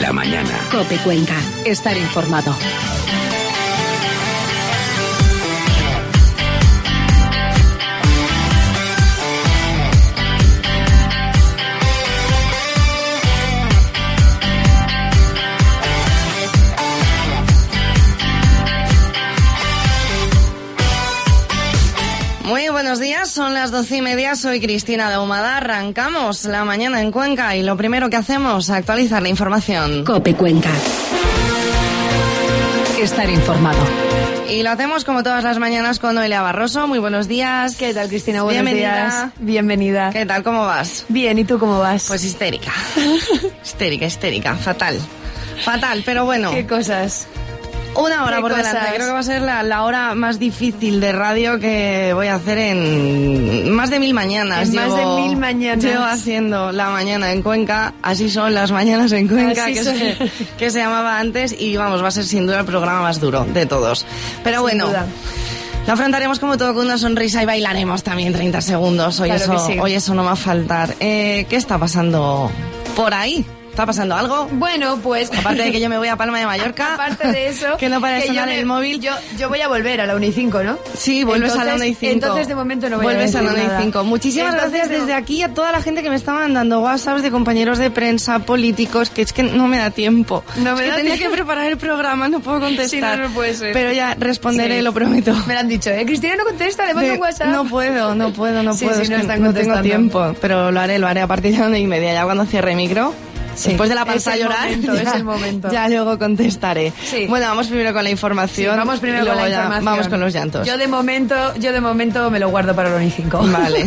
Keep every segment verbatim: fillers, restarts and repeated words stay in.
La mañana. COPE Cuenca. Estar informado. Muy buenos días, son las doce y media, soy Cristina de Ahumada, arrancamos la mañana en Cuenca y lo primero que hacemos, actualizar la información. COPE Cuenca. Estar informado. Y lo hacemos como todas las mañanas con Noelia Barroso. Muy buenos días. ¿Qué tal, Cristina? Buenos Bienvenida. días. Bienvenida. ¿Qué tal? ¿Cómo vas? Bien, ¿y tú cómo vas? Pues histérica. histérica, histérica, fatal. Fatal, pero bueno. ¿Qué cosas? Una hora por cosas? delante. Creo que va a ser la, la hora más difícil de radio que voy a hacer en más de mil mañanas. En llevo, más de mil mañanas. Llevo haciendo la mañana en Cuenca. Así son las mañanas en Cuenca, que se, que se llamaba antes. Y vamos, va a ser sin duda el programa más duro de todos. Pero Sin bueno, duda. lo afrontaremos como todo con una sonrisa y bailaremos también treinta segundos. Hoy, Claro eso, que sí. hoy eso no va a faltar. Eh, ¿Qué está pasando por ahí? ¿Está pasando algo? Bueno, pues... Aparte de que yo me voy a Palma de Mallorca. Aparte de eso... que no para de que sonar yo me- el móvil. Yo, yo voy a volver a la Unicinco, ¿no? Sí, vuelves Entonces- a la Una y cinco. entonces, de momento, no voy a Vuelves a decir la Una y nada. cinco. Muchísimas Entonces, gracias de- desde aquí a toda la gente que me está mandando WhatsApps de compañeros de prensa, políticos, que es que no me da tiempo. No me Es que da tenía tiempo. que preparar el programa, no puedo contestar. Sí, no, no puede ser. Pero ya responderé, Sí. lo prometo. Me lo han dicho, ¿eh? Cristina no contesta, le mando De- un WhatsApp. No puedo, no puedo, no Sí, puedo. sí, es no que están no tengo contestando. tiempo. Pero lo haré, lo haré a partir de la una y media, ya cuando cierre micro. Sí, Después de la es panza a el llorar, momento, ya, es el momento. ya luego contestaré. Sí. Bueno, vamos primero con la información. Sí, vamos primero y con luego la ya información. Vamos con los llantos. Yo de momento, yo de momento me lo guardo para la Unicinco. Vale.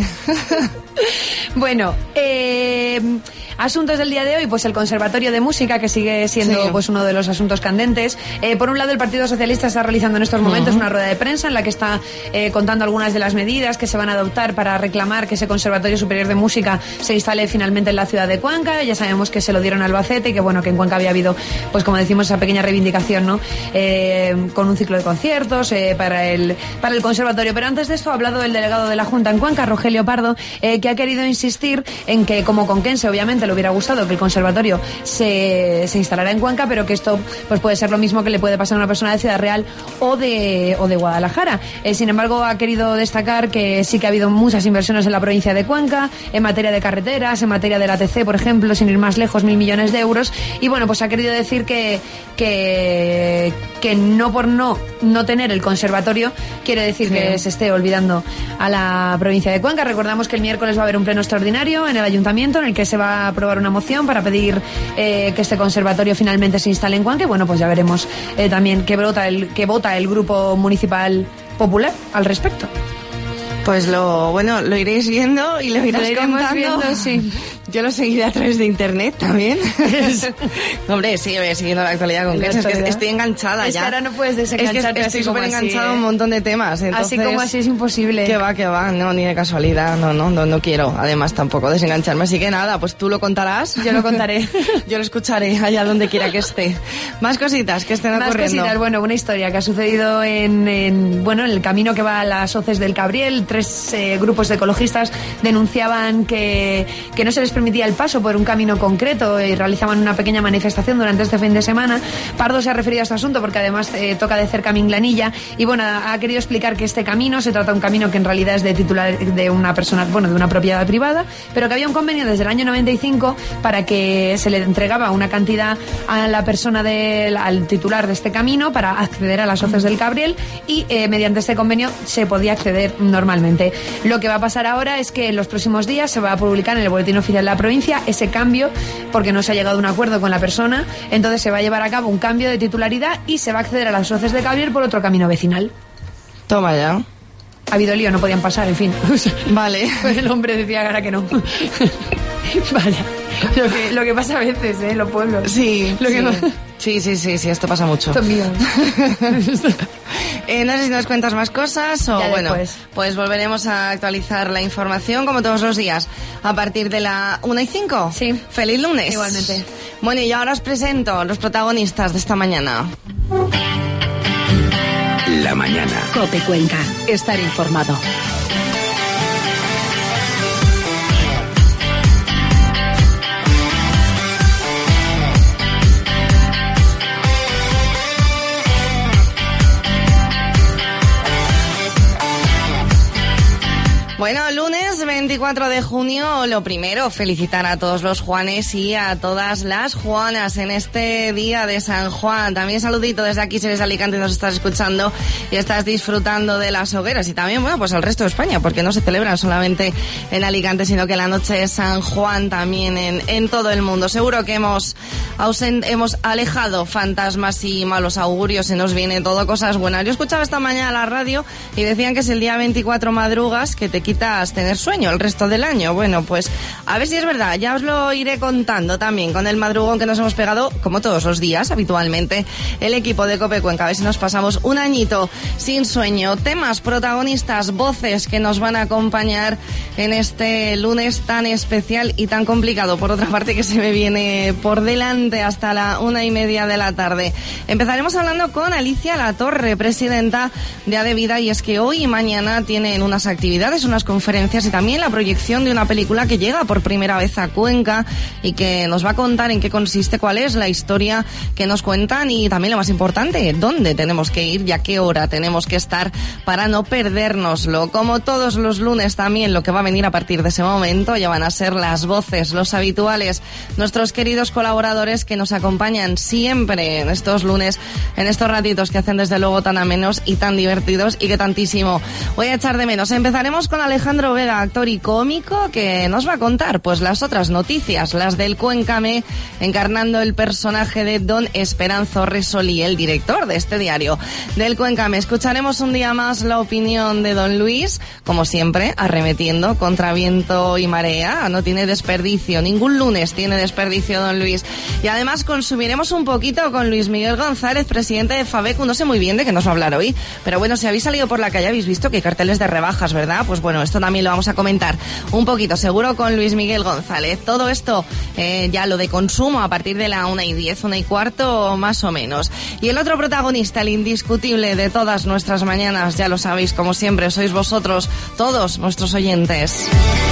Bueno, eh, asuntos del día de hoy, pues el Conservatorio de Música, que sigue siendo Sí. pues uno de los asuntos candentes. Eh, por un lado, el Partido Socialista está realizando en estos momentos una rueda de prensa en la que está eh, contando algunas de las medidas que se van a adoptar para reclamar que ese Conservatorio Superior de Música se instale finalmente en la ciudad de Cuenca. Ya sabemos que se lo dieron a Albacete y que bueno, que en Cuenca había habido, pues como decimos, esa pequeña reivindicación, ¿no? Eh, con un ciclo de conciertos eh, para el para el conservatorio. Pero antes de esto ha hablado el delegado de la Junta en Cuenca, Rogelio Pardo, eh, que ha querido insistir en que, como conquense, obviamente le hubiera gustado que el conservatorio se, se instalara en Cuenca, pero que esto pues puede ser lo mismo que le puede pasar a una persona de Ciudad Real o de, o de Guadalajara. Eh, sin embargo, ha querido destacar que sí que ha habido muchas inversiones en la provincia de Cuenca, en materia de carreteras, en materia del A T C, por ejemplo, sin ir más lejos, mil millones de euros. Y bueno, pues ha querido decir que, que, que no por no, no tener el conservatorio quiere decir Sí. que se esté olvidando a la provincia de Cuenca. Recordamos que el miércoles va a haber un pleno extraordinario en el ayuntamiento en el que se va a aprobar una moción para pedir eh, que este conservatorio finalmente se instale en Cuenca. Y bueno, pues ya veremos eh, también qué vota el, qué vota el Grupo Municipal Popular al respecto. Pues lo bueno, lo iréis viendo y lo irás Lo iremos contando. viendo, sí. Yo lo seguiré a través de internet también. Hombre, sí, voy siguiendo la actualidad con La que es que actualidad. estoy enganchada Es ya. que ahora no puedes desengancharte Es que así estoy como súper enganchada a así, un ¿eh? montón de temas. Entonces, Así como así es imposible. Que va, que va, no, ni de casualidad, no, no, no, no quiero, además tampoco desengancharme, así que nada, pues tú lo contarás. Yo lo contaré. Yo lo escucharé allá donde quiera que esté. Más cositas que estén Más ocurriendo. cositas, bueno, una historia que ha sucedido en, en, bueno, en el camino que va a las hoces del Cabriel. Tres eh, grupos de ecologistas denunciaban que, que no se les permitía el paso por un camino concreto y realizaban una pequeña manifestación durante este fin de semana. Pardo se ha referido a este asunto porque además eh, toca de cerca Minglanilla y bueno, ha querido explicar que este camino se trata de un camino que en realidad es de titular de una persona, bueno, de una propiedad privada, pero que había un convenio desde el año noventa y cinco para que se le entregaba una cantidad a la persona del, al titular de este camino para acceder a las hoces del Cabriel y eh, mediante este convenio se podía acceder normalmente. Lo que va a pasar ahora es que en los próximos días se va a publicar en el boletín oficial de la provincia ese cambio porque no se ha llegado a un acuerdo con la persona, entonces se va a llevar a cabo un cambio de titularidad y se va a acceder a las hoces de Cabriel por otro camino vecinal. Toma ya. Ha habido lío, no podían pasar, en fin. Vale. El hombre decía ahora que no. Vaya. Lo que, lo que pasa a veces, ¿eh? Los pueblos. Sí, Lo sí. que pasa- sí, sí, sí, sí, esto pasa mucho. Esto es mío. Eh, no sé si nos cuentas más cosas o Ya bueno, después. pues volveremos a actualizar la información como todos los días a partir de la una y cinco. Sí. Feliz lunes. Igualmente. Bueno, y ahora os presento los protagonistas de esta mañana. La mañana. COPE Cuenca. Estar informado. veinticuatro de junio, lo primero, felicitar a todos los Juanes y a todas las Juanas en este día de San Juan. También saludito desde aquí si eres de Alicante y nos estás escuchando y estás disfrutando de las hogueras. Y también, bueno, pues al resto de España, porque no se celebran solamente en Alicante, sino que la noche de San Juan también en, en todo el mundo. Seguro que hemos, ausent, hemos alejado fantasmas y malos augurios, se nos viene todo cosas buenas. Yo escuchaba esta mañana la radio y decían que es el día veinticuatro madrugas que te quitas tener sueño el resto del año. Bueno, pues a ver si es verdad, ya os lo iré contando también con el madrugón que nos hemos pegado, como todos los días, habitualmente, el equipo de COPE Cuenca. A ver si nos pasamos un añito sin sueño. Temas, protagonistas, voces que nos van a acompañar en este lunes tan especial y tan complicado, por otra parte, que se me viene por delante hasta la una y media de la tarde. Empezaremos hablando con Alicia Latorre, presidenta de Adevida, y es que hoy y mañana tienen unas actividades, unas conferencias y también la proyección de una película que llega por primera vez a Cuenca y que nos va a contar en qué consiste, cuál es la historia que nos cuentan y también lo más importante, dónde tenemos que ir y a qué hora tenemos que estar para no perdérnoslo. Como todos los lunes también lo que va a venir a partir de ese momento ya van a ser las voces, los habituales, nuestros queridos colaboradores que nos acompañan siempre en estos lunes, en estos ratitos que hacen desde luego tan amenos y tan divertidos y que tantísimo voy a echar de menos. Empezaremos con Alejandro Vega, actor y cómico, que nos va a contar pues las otras noticias, las del Cuéncame, encarnando el personaje de Don Esperanzo Resoli, el director de este diario del Cuéncame. Escucharemos un día más la opinión de Don Luis, como siempre, arremetiendo contra viento y marea. No tiene desperdicio, ningún lunes tiene desperdicio Don Luis. Y además consumiremos un poquito con Luis Miguel González, presidente de Fabecu. No sé muy bien de qué nos va a hablar hoy, pero bueno, si habéis salido por la calle habéis visto que hay carteles de rebajas, ¿verdad? Pues bueno, esto también lo vamos a comentar un poquito, seguro, con Luis Miguel González. Todo esto, eh, ya lo de consumo, a partir de la una y diez, una y cuarto, más o menos. Y el otro protagonista, el indiscutible de todas nuestras mañanas, ya lo sabéis, como siempre, sois vosotros, todos nuestros oyentes.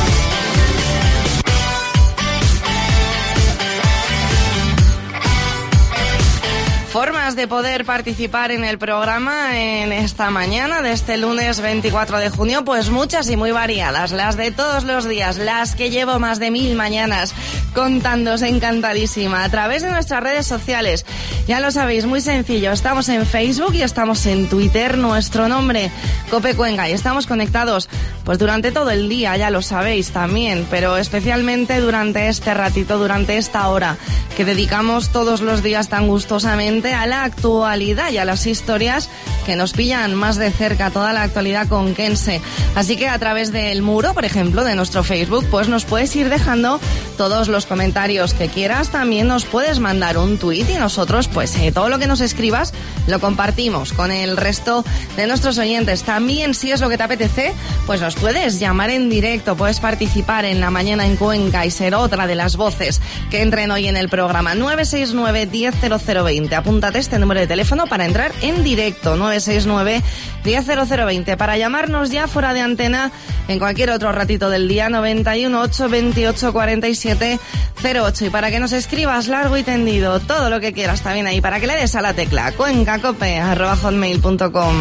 Formas de poder participar en el programa en esta mañana de este lunes veinticuatro de junio, pues muchas y muy variadas, las de todos los días, las que llevo más de mil mañanas contándoos, encantadísima, a través de nuestras redes sociales. Ya lo sabéis, muy sencillo, estamos en Facebook y estamos en Twitter, nuestro nombre, Cope Cuenca, y estamos conectados pues durante todo el día, ya lo sabéis también, pero especialmente durante este ratito, durante esta hora que dedicamos todos los días tan gustosamente a la actualidad y a las historias que nos pillan más de cerca, toda la actualidad conquense. Así que a través del muro, por ejemplo, de nuestro Facebook, pues nos puedes ir dejando todos los comentarios que quieras. También nos puedes mandar un tuit y nosotros, pues eh, todo lo que nos escribas lo compartimos con el resto de nuestros oyentes. También, si es lo que te apetece, pues nos puedes llamar en directo, puedes participar en La Mañana en Cuenca y ser otra de las voces que entren hoy en el programa. nueve seis nueve, diez cero cero veinte. Apúntate este número de teléfono para entrar en directo, nueve seis nueve, diez cero cero veinte. Para llamarnos ya fuera de antena en cualquier otro ratito del día, noventa y uno, ocho, veintiocho, cuarenta y siete, cero ocho. Y para que nos escribas largo y tendido todo lo que quieras también ahí, para que le des a la tecla cuencacope arroba hotmail punto com.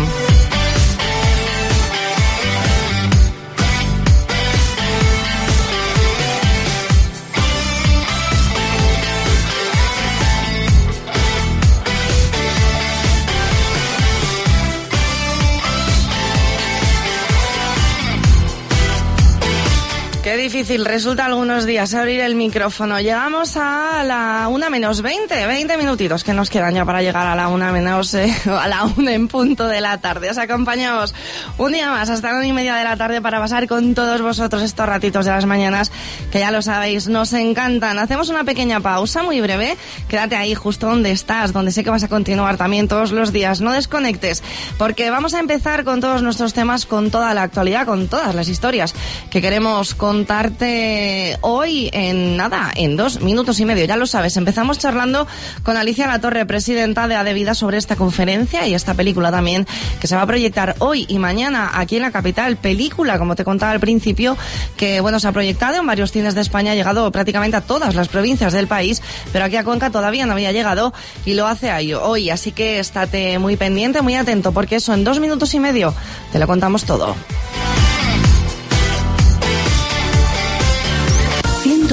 Qué difícil resulta algunos días abrir el micrófono. Llegamos a la una menos veinte, veinte minutitos que nos quedan ya para llegar a la una menos, eh, a la una en punto de la tarde. Os acompañamos un día más hasta la una y media de la tarde para pasar con todos vosotros estos ratitos de las mañanas que ya lo sabéis, nos encantan. Hacemos una pequeña pausa muy breve. Quédate ahí justo donde estás, donde sé que vas a continuar también todos los días. No desconectes, porque vamos a empezar con todos nuestros temas, con toda la actualidad, con todas las historias que queremos contar contarte hoy en nada, en dos minutos y medio. Ya lo sabes, empezamos charlando con Alicia Latorre, presidenta de Adevida, sobre esta conferencia y esta película también que se va a proyectar hoy y mañana aquí en la capital. Película, como te contaba al principio, que bueno, se ha proyectado en varios cines de España, ha llegado prácticamente a todas las provincias del país, pero aquí a Cuenca todavía no había llegado y lo hace hoy. Así que estate muy pendiente, muy atento, porque eso en dos minutos y medio te lo contamos todo.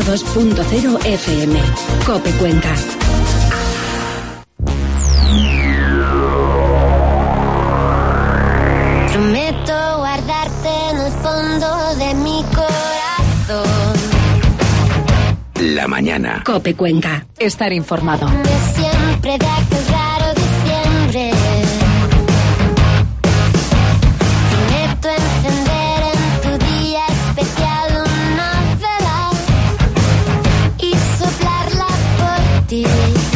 dos punto cero F M. COPE Cuenca. Prometo guardarte en el fondo de mi corazón. La mañana. COPE Cuenca. Estar informado. De siempre, de aquel raro diciembre. Prometo encender en tu día especial una vela y soplarla por ti.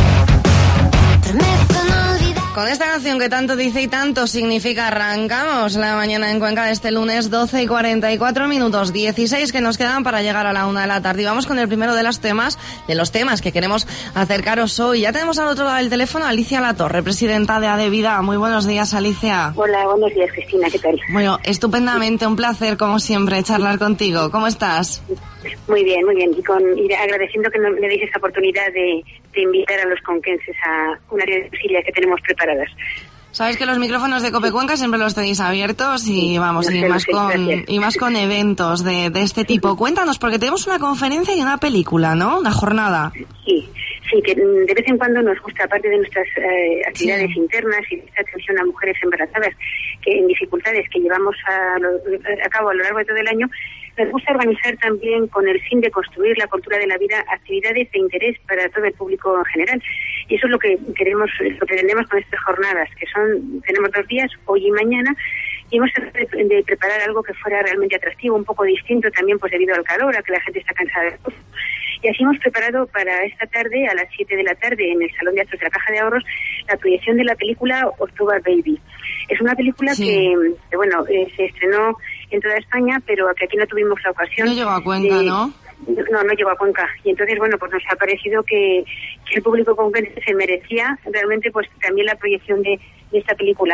Prometo no olvidar. Con esta canción que tanto dice y tanto significa, arrancamos la mañana en Cuenca de este lunes, doce y cuarenta y cuatro minutos, dieciséis que nos quedan para llegar a la una de la tarde. Y vamos con el primero de los temas, de los temas que queremos acercaros hoy. Ya tenemos al otro lado del teléfono a Alicia Latorre, presidenta de Adevida. Muy buenos días, Alicia. Hola, buenos días, Cristina, ¿qué tal? Bueno, estupendamente, un placer, como siempre, charlar contigo. ¿Cómo estás? Muy bien, muy bien. Y, con, y agradeciendo que me deis esta oportunidad de, de invitar a los conquenses a una área de auxilia que tenemos preparadas. Sabes que los micrófonos de COPE Cuenca siempre los tenéis abiertos y vamos, no y, sé, más sé, con, y más con eventos de, de este tipo. Cuéntanos, porque tenemos una conferencia y una película, ¿no? Una jornada. Sí, sí, que de vez en cuando nos gusta, aparte de nuestras eh, actividades sí. internas y esta atención a mujeres embarazadas que en dificultades que llevamos a, lo, a cabo a lo largo de todo el año, nos gusta organizar también, con el fin de construir la cultura de la vida, actividades de interés para todo el público en general. Y eso es lo que queremos, lo que pretendemos con estas jornadas, que son, tenemos dos días, hoy y mañana, y hemos tratado de, de preparar algo que fuera realmente atractivo, un poco distinto también, pues debido al calor, a que la gente está cansada de todo. Y así hemos preparado para esta tarde, a las siete de la tarde, en el Salón de Actos de la Caja de Ahorros, la proyección de la película October Baby. Es una película sí. que, que, bueno, eh, se estrenó en toda España, pero que aquí no tuvimos la ocasión. No llegó a Cuenca, de, ¿no? No, no llegó a Cuenca. Y entonces, bueno, pues nos ha parecido que, que el público conquense se merecía realmente pues también la proyección de, de esta película.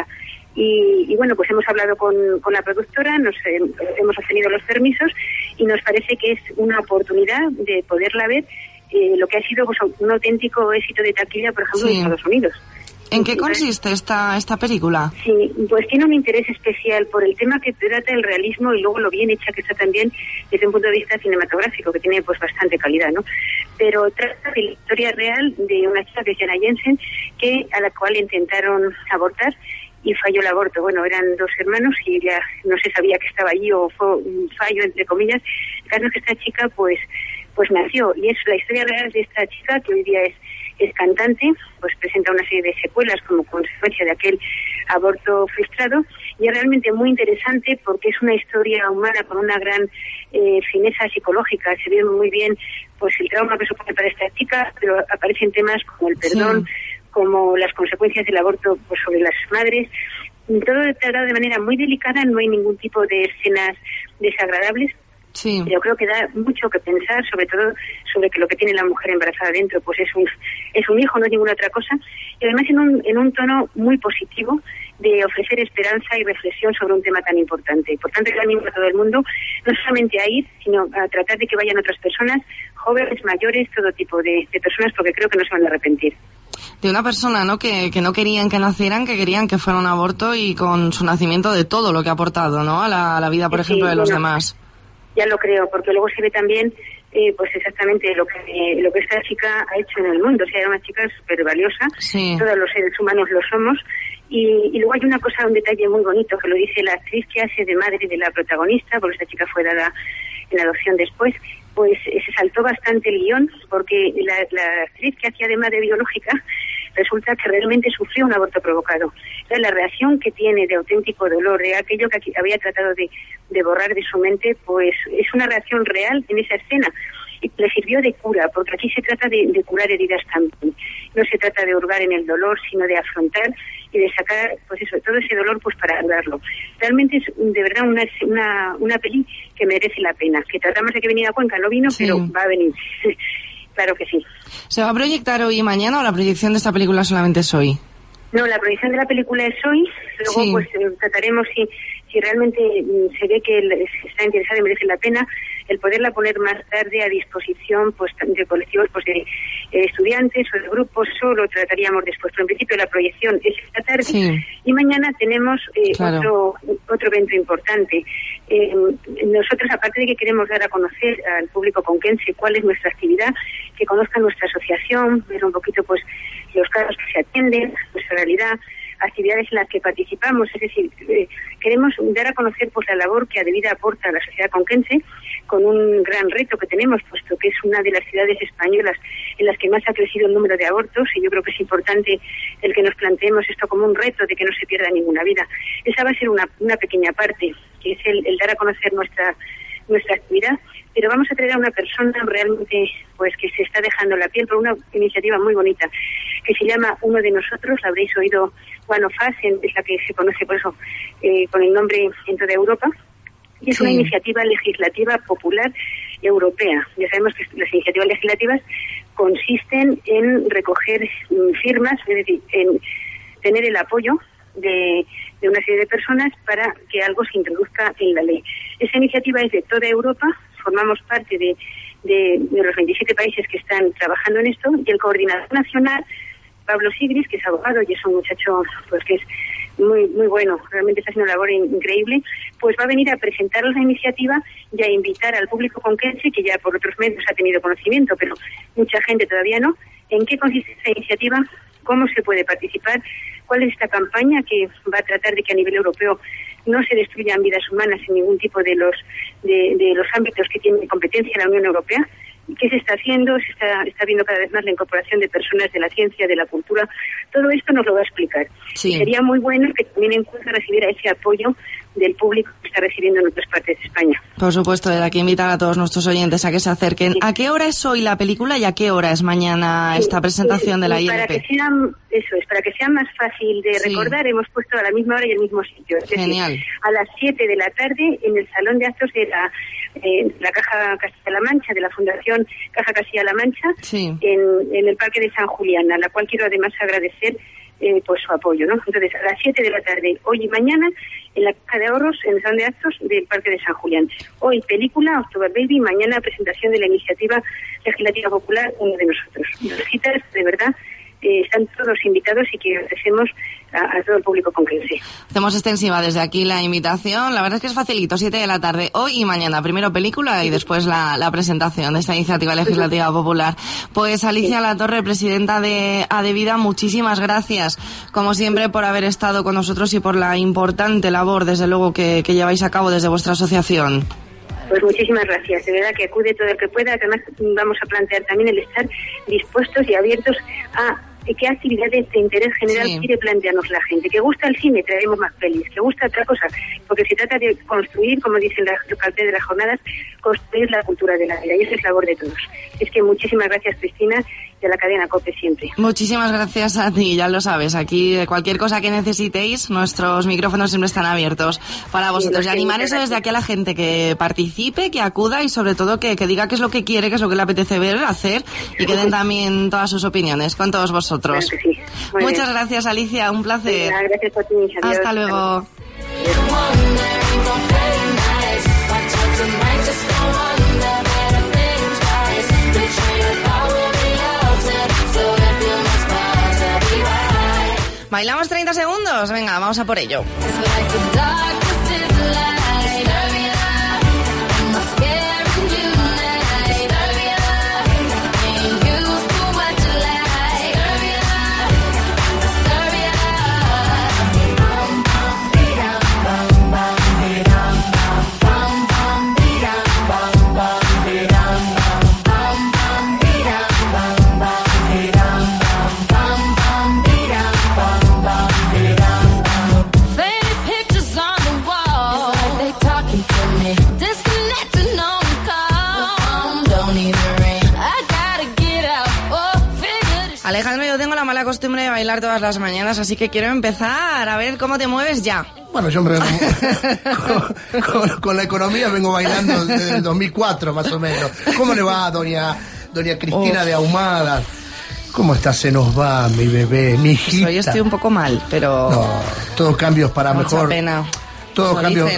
Y, y bueno, pues hemos hablado con, con la productora, nos eh, hemos obtenido los permisos y nos parece que es una oportunidad de poderla ver, eh, lo que ha sido pues, un auténtico éxito de taquilla, por ejemplo, sí. en Estados Unidos. ¿En qué consiste esta esta película? Sí, pues tiene un interés especial por el tema que trata el realismo y luego lo bien hecha que está también desde un punto de vista cinematográfico, que tiene pues bastante calidad, ¿no? Pero trata de la historia real de una chica que es Jenna Jensen, que a la cual intentaron abortar y falló el aborto. Bueno, eran dos hermanos y ya no se sabía que estaba allí o fue un fallo, entre comillas. El caso es que esta chica pues pues nació, y es la historia real de esta chica, que hoy día es es cantante, pues presenta una serie de secuelas como consecuencia de aquel aborto frustrado, y es realmente muy interesante porque es una historia humana con una gran eh, fineza psicológica. Se ve muy bien pues el trauma que supone para esta chica, pero aparecen temas como el perdón, sí. como las consecuencias del aborto pues sobre las madres. Todo tratado de manera muy delicada, no hay ningún tipo de escenas desagradables. Sí. Yo creo que da mucho que pensar, sobre todo sobre que lo que tiene la mujer embarazada dentro pues es un es un hijo, no es ninguna otra cosa, y además en un en un tono muy positivo de ofrecer esperanza y reflexión sobre un tema tan importante. Por tanto, yo animo a todo el mundo no solamente a ir, sino a tratar de que vayan otras personas, jóvenes, mayores, todo tipo de, de personas, porque creo que no se van a arrepentir. De una persona, ¿no?, que, que no querían que nacieran, que querían que fuera un aborto, y con su nacimiento de todo lo que ha aportado, ¿no?, a la, a la vida, por sí, ejemplo, de los bueno, demás. Ya lo creo, porque luego se ve también eh, pues exactamente lo que eh, lo que esta chica ha hecho en el mundo. O sea, era una chica súper valiosa, sí. Todos los seres humanos lo somos, y, y luego hay una cosa, un detalle muy bonito, que lo dice la actriz que hace de madre de la protagonista, porque esta chica fue dada en adopción después, pues eh, se saltó bastante el guión, porque la, la actriz que hacía de madre biológica resulta que realmente sufrió un aborto provocado. O sea, la reacción que tiene de auténtico dolor, de aquello que había tratado de, de borrar de su mente, pues es una reacción real en esa escena. Y le sirvió de cura, porque aquí se trata de, de curar heridas también. No se trata de hurgar en el dolor, sino de afrontar y de sacar, pues eso, todo ese dolor pues para curarlo. Realmente es de verdad una, una, una peli que merece la pena. Que tratamos de que viniera a Cuenca, no vino, sí. Pero va a venir. Claro que sí. ¿Se va a proyectar hoy y mañana, o la proyección de esta película solamente es hoy? No, la proyección de la película es hoy. Luego sí. pues eh, trataremos si, si realmente mm, se ve que el, está interesado y merece la pena, el poderla poner más tarde a disposición pues de colectivos pues de eh, estudiantes o de grupos, eso lo trataríamos después. Pero en principio la proyección es esta tarde sí. y mañana tenemos eh, claro. otro otro evento importante. Eh, nosotros, aparte de que queremos dar a conocer al público conquense cuál es nuestra actividad, que conozcan nuestra asociación, ver un poquito pues los casos que se atienden, nuestra realidad, actividades en las que participamos, es decir, eh, queremos dar a conocer pues la labor que Adevida aporta a la sociedad conquense, con un gran reto que tenemos, puesto que es una de las ciudades españolas en las que más ha crecido el número de abortos, y yo creo que es importante el que nos planteemos esto como un reto de que no se pierda ninguna vida. Esa va a ser una, una pequeña parte, que es el, el dar a conocer nuestra nuestra actividad, pero vamos a traer a una persona realmente pues que se está dejando la piel por una iniciativa muy bonita que se llama Uno de Nosotros. La habréis oído, One of Us, es la que se conoce por eso eh, con el nombre en toda Europa, y es sí. una iniciativa legislativa popular europea. Ya sabemos que las iniciativas legislativas consisten en recoger firmas, es decir, en tener el apoyo de, de una serie de personas para que algo se introduzca en la ley. Esa iniciativa es de toda Europa, formamos parte de, de, de los veintisiete países que están trabajando en esto, y el coordinador nacional, Pablo Sigris, que es abogado y es un muchacho pues que es muy muy bueno, realmente está haciendo una labor increíble, pues va a venir a presentar la iniciativa y a invitar al público conquense, que ya por otros medios ha tenido conocimiento, pero mucha gente todavía no, en qué consiste esta iniciativa, cómo se puede participar, cuál es esta campaña que va a tratar de que a nivel europeo no se destruyan vidas humanas en ningún tipo de los de, de los ámbitos que tiene competencia la Unión Europea. ¿Qué se está haciendo? Se está, está viendo cada vez más la incorporación de personas de la ciencia, de la cultura. Todo esto nos lo va a explicar. Sí. Sería muy bueno que también en cuenta recibiera ese apoyo del público que está recibiendo en otras partes de España. Por supuesto, desde aquí invitar a todos nuestros oyentes a que se acerquen. Sí. ¿A qué hora es hoy la película y a qué hora es mañana sí. esta presentación sí. de la I L P? Para que sea, eso es, para que sea más fácil de sí. recordar, hemos puesto a la misma hora y el mismo sitio. Es Genial. Decir, a las siete de la tarde en el Salón de Actos de la, eh, la Caja Castilla-La Mancha, de la Fundación Caja Castilla-La Mancha, sí. en, en el Parque de San Julián, a la cual quiero además agradecer Eh, pues su apoyo, ¿no? Entonces, a las siete de la tarde, hoy y mañana, en la Caja de Ahorros, en el Salón de Actos del Parque de San Julián. Hoy, película, October Baby, mañana, presentación de la iniciativa legislativa popular, Uno de Nosotros. Las citas, de verdad, eh, están todos invitados y que ofrecemos a, a todo el público conquense. Hacemos extensiva desde aquí la invitación. La verdad es que es facilito, siete de la tarde, hoy y mañana. Primero película y después la, la presentación de esta iniciativa legislativa popular. Pues Alicia sí. Latorre, presidenta de Adevida, muchísimas gracias, como siempre, por haber estado con nosotros y por la importante labor, desde luego, que, que lleváis a cabo desde vuestra asociación. Pues muchísimas gracias, de verdad que acude todo el que pueda. Además vamos a plantear también el estar dispuestos y abiertos a qué actividades de interés general sí. quiere plantearnos la gente. Que gusta el cine, traeremos más pelis. Que gusta otra cosa, porque se trata de construir, como dicen los carteles de las jornadas, construir la cultura de la vida, y esa es labor de todos. Es que muchísimas gracias, Cristina, y a la cadena COPE siempre. Muchísimas gracias a ti, ya lo sabes. Aquí cualquier cosa que necesitéis, nuestros micrófonos siempre están abiertos para vosotros. Sí, y animar eso desde aquí a la gente, que participe, que acuda y sobre todo que, que diga qué es lo que quiere, qué es lo que le apetece ver, hacer, y que den también todas sus opiniones con todos vosotros. Claro que sí. Muchas bien. gracias, Alicia, un placer. Sí, gracias por ti. Adiós. Hasta luego. ¿Bailamos treinta segundos? Venga, vamos a por ello. Alejandro, yo tengo la mala costumbre de bailar todas las mañanas, así que quiero empezar a ver cómo te mueves ya. Bueno, yo hombre, con, con, con la economía vengo bailando desde el dos mil cuatro más o menos. ¿Cómo le va, doña doña Cristina oh. de Ahumada? ¿Cómo está? Se nos va, mi bebé, mi hijita. Pues hoy estoy un poco mal, pero... No, todos cambios para mucha mejor. Pena. Todos cambios,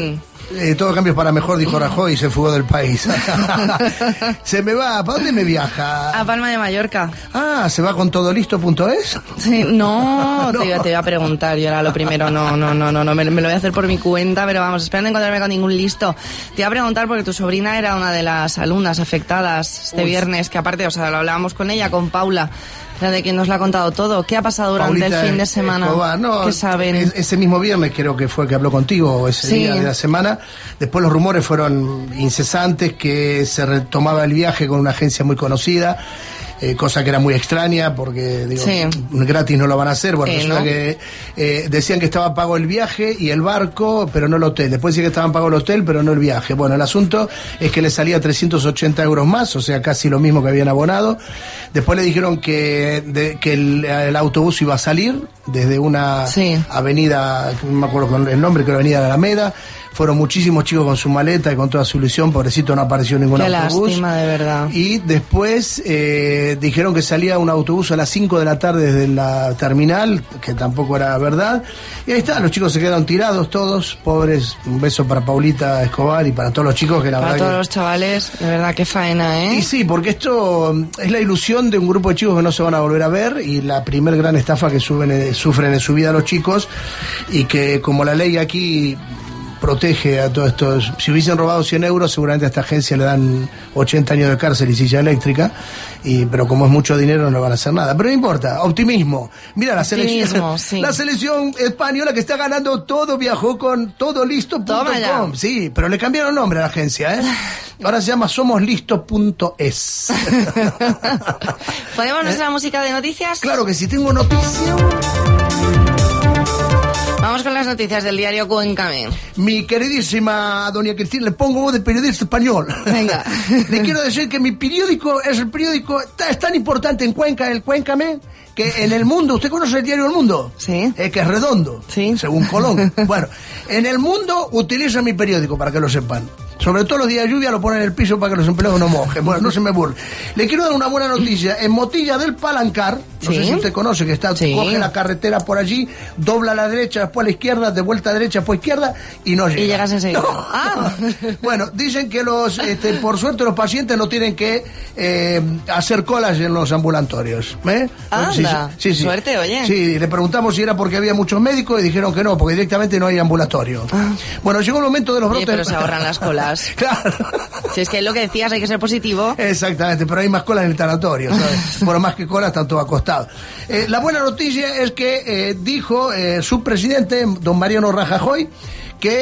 Eh, todo cambio es para mejor, dijo Rajoy y se fugó del país. Se me va, ¿para dónde me viaja? A Palma de Mallorca. Ah, ¿se va con todo listo punto es? Sí, no, no. Te, iba, te iba a preguntar, yo era lo primero, no, no, no, no, no me, me lo voy a hacer por mi cuenta, pero vamos, esperando encontrarme con ningún listo. Te iba a preguntar porque tu sobrina era una de las alumnas afectadas este Uy. viernes, que aparte, o sea, lo hablábamos con ella, con Paula, de quien nos lo ha contado todo. ¿Qué ha pasado durante Paulita el fin de semana? Escobar, no, ¿qué saben? Ese mismo viernes creo que fue que habló contigo, ese sí. día de la semana. Después los rumores fueron incesantes que se retomaba el viaje con una agencia muy conocida. Eh, cosa que era muy extraña porque digo, sí. gratis no lo van a hacer. Bueno, sí, resulta ¿no? que eh, decían que estaba pago el viaje y el barco, pero no el hotel. Después decían que estaban pago el hotel, pero no el viaje. Bueno, el asunto es que le salía trescientos ochenta euros más, o sea, casi lo mismo que habían abonado. Después le dijeron que, de, que el, el autobús iba a salir desde una sí. avenida, no me acuerdo con el nombre, que era Avenida de Alameda. Fueron muchísimos chicos con su maleta y con toda su ilusión, pobrecito, no apareció ningún Qué autobús. Qué lástima, de verdad. Y después eh, dijeron que salía un autobús a las cinco de la tarde desde la terminal, que tampoco era verdad. Y ahí está, los chicos se quedaron tirados todos, pobres. Un beso para Paulita Escobar y para todos los chicos que la para verdad todos que... los chavales, de verdad, qué faena, ¿eh? Y sí, porque esto es la ilusión de un grupo de chicos que no se van a volver a ver y la primer gran estafa que suben, sufren en su vida los chicos, y que como la ley aquí protege a todos estos. Si hubiesen robado cien euros, seguramente a esta agencia le dan ochenta años de cárcel y silla eléctrica, y, pero como es mucho dinero no van a hacer nada. Pero no importa, optimismo. Mira, la selección, sí. la selección española que está ganando todo, viajó con todo listo punto com. Sí, pero le cambiaron nombre a la agencia, ¿eh? Ahora se llama somos listo punto es. ¿Ponemos nuestra ¿Eh? música de noticias? Claro que sí, tengo noticias. Vamos con las noticias del diario Cuéntame. Mi queridísima doña Cristina, le pongo voz de periodista español. Venga. Le quiero decir que mi periódico es el periódico, es tan importante en Cuenca, el Cuéntame, que en el mundo, ¿usted conoce el diario El Mundo? Sí. Es que es redondo, sí. según Colón. Bueno, en el mundo utiliza mi periódico, para que lo sepan. Sobre todo los días de lluvia lo ponen en el piso para que los empleados no mojen. Bueno, no se me burlen. Le quiero dar una buena noticia. En Motilla del Palancar, no ¿Sí? sé si usted conoce, que está, sí. coge la carretera por allí, dobla a la derecha, después a la izquierda, de vuelta a la derecha, después a la izquierda, y no llega. Y llegas enseguida. No. Ah. Bueno, dicen que los, este, por suerte los pacientes no tienen que eh, hacer colas en los ambulatorios. ¿Eh? Anda, sí, sí, suerte, oye. Sí, le preguntamos si era porque había muchos médicos y dijeron que no, porque directamente no hay ambulatorio. Ah. Bueno, llegó el momento de los brotes. Oye, pero se ahorran las colas. Claro. Si es que es lo que decías, hay que ser positivo. Exactamente, pero hay más colas en el tanatorio, ¿sabes? Por más que colas, están todos acostados. Eh, la buena noticia es que eh, dijo eh, su presidente, don Mariano Rajoy, que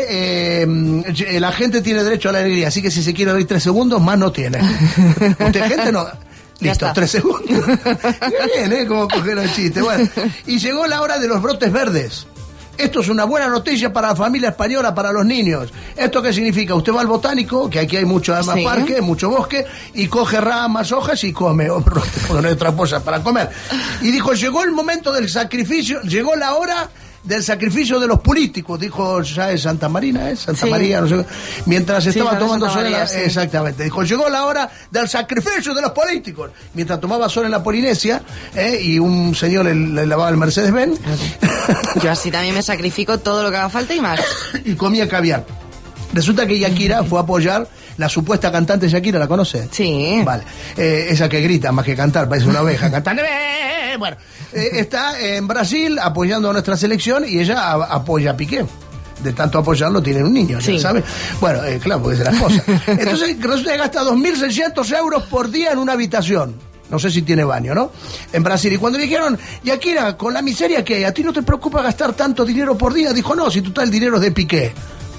eh, la gente tiene derecho a la alegría, así que si se quiere dar tres segundos, más no tiene. Usted, gente, no... Listo, tres segundos. Qué bien, ¿eh? Como coger el chiste. Bueno, y llegó la hora de los brotes verdes. Esto es una buena noticia para la familia española, para los niños. ¿Esto qué significa? Usted va al botánico, que aquí hay mucho más sí. parque, mucho bosque, y coge ramas, hojas y come. Oh, no hay otra cosa para comer. Y dijo, llegó el momento del sacrificio, llegó la hora del sacrificio de los políticos, dijo, ya es Santa Marina, ¿eh? Santa sí. María, no sé, mientras sí, estaba tomando sol en la... Sí. Exactamente, dijo, llegó la hora del sacrificio de los políticos, mientras tomaba sol en la Polinesia, ¿eh? Y un señor le, le lavaba el Mercedes-Benz. Yo así también me sacrifico todo lo que haga falta y más. Y comía caviar. Resulta que Shakira fue a apoyar la supuesta cantante Shakira, ¿la conoce? Sí. Vale. Eh, esa que grita más que cantar, parece una oveja cantando. Bueno, eh, está en Brasil apoyando a nuestra selección y ella a, apoya a Piqué. De tanto apoyarlo tienen un niño, sí. ¿Sabes? Bueno, eh, claro, porque es la cosa. Entonces, resulta que gasta dos mil seiscientos euros por día en una habitación. No sé si tiene baño, ¿no? En Brasil. Y cuando le dijeron, Shakira, con la miseria que hay, ¿a ti no te preocupa gastar tanto dinero por día? Dijo, no, si total el dinero es de Piqué.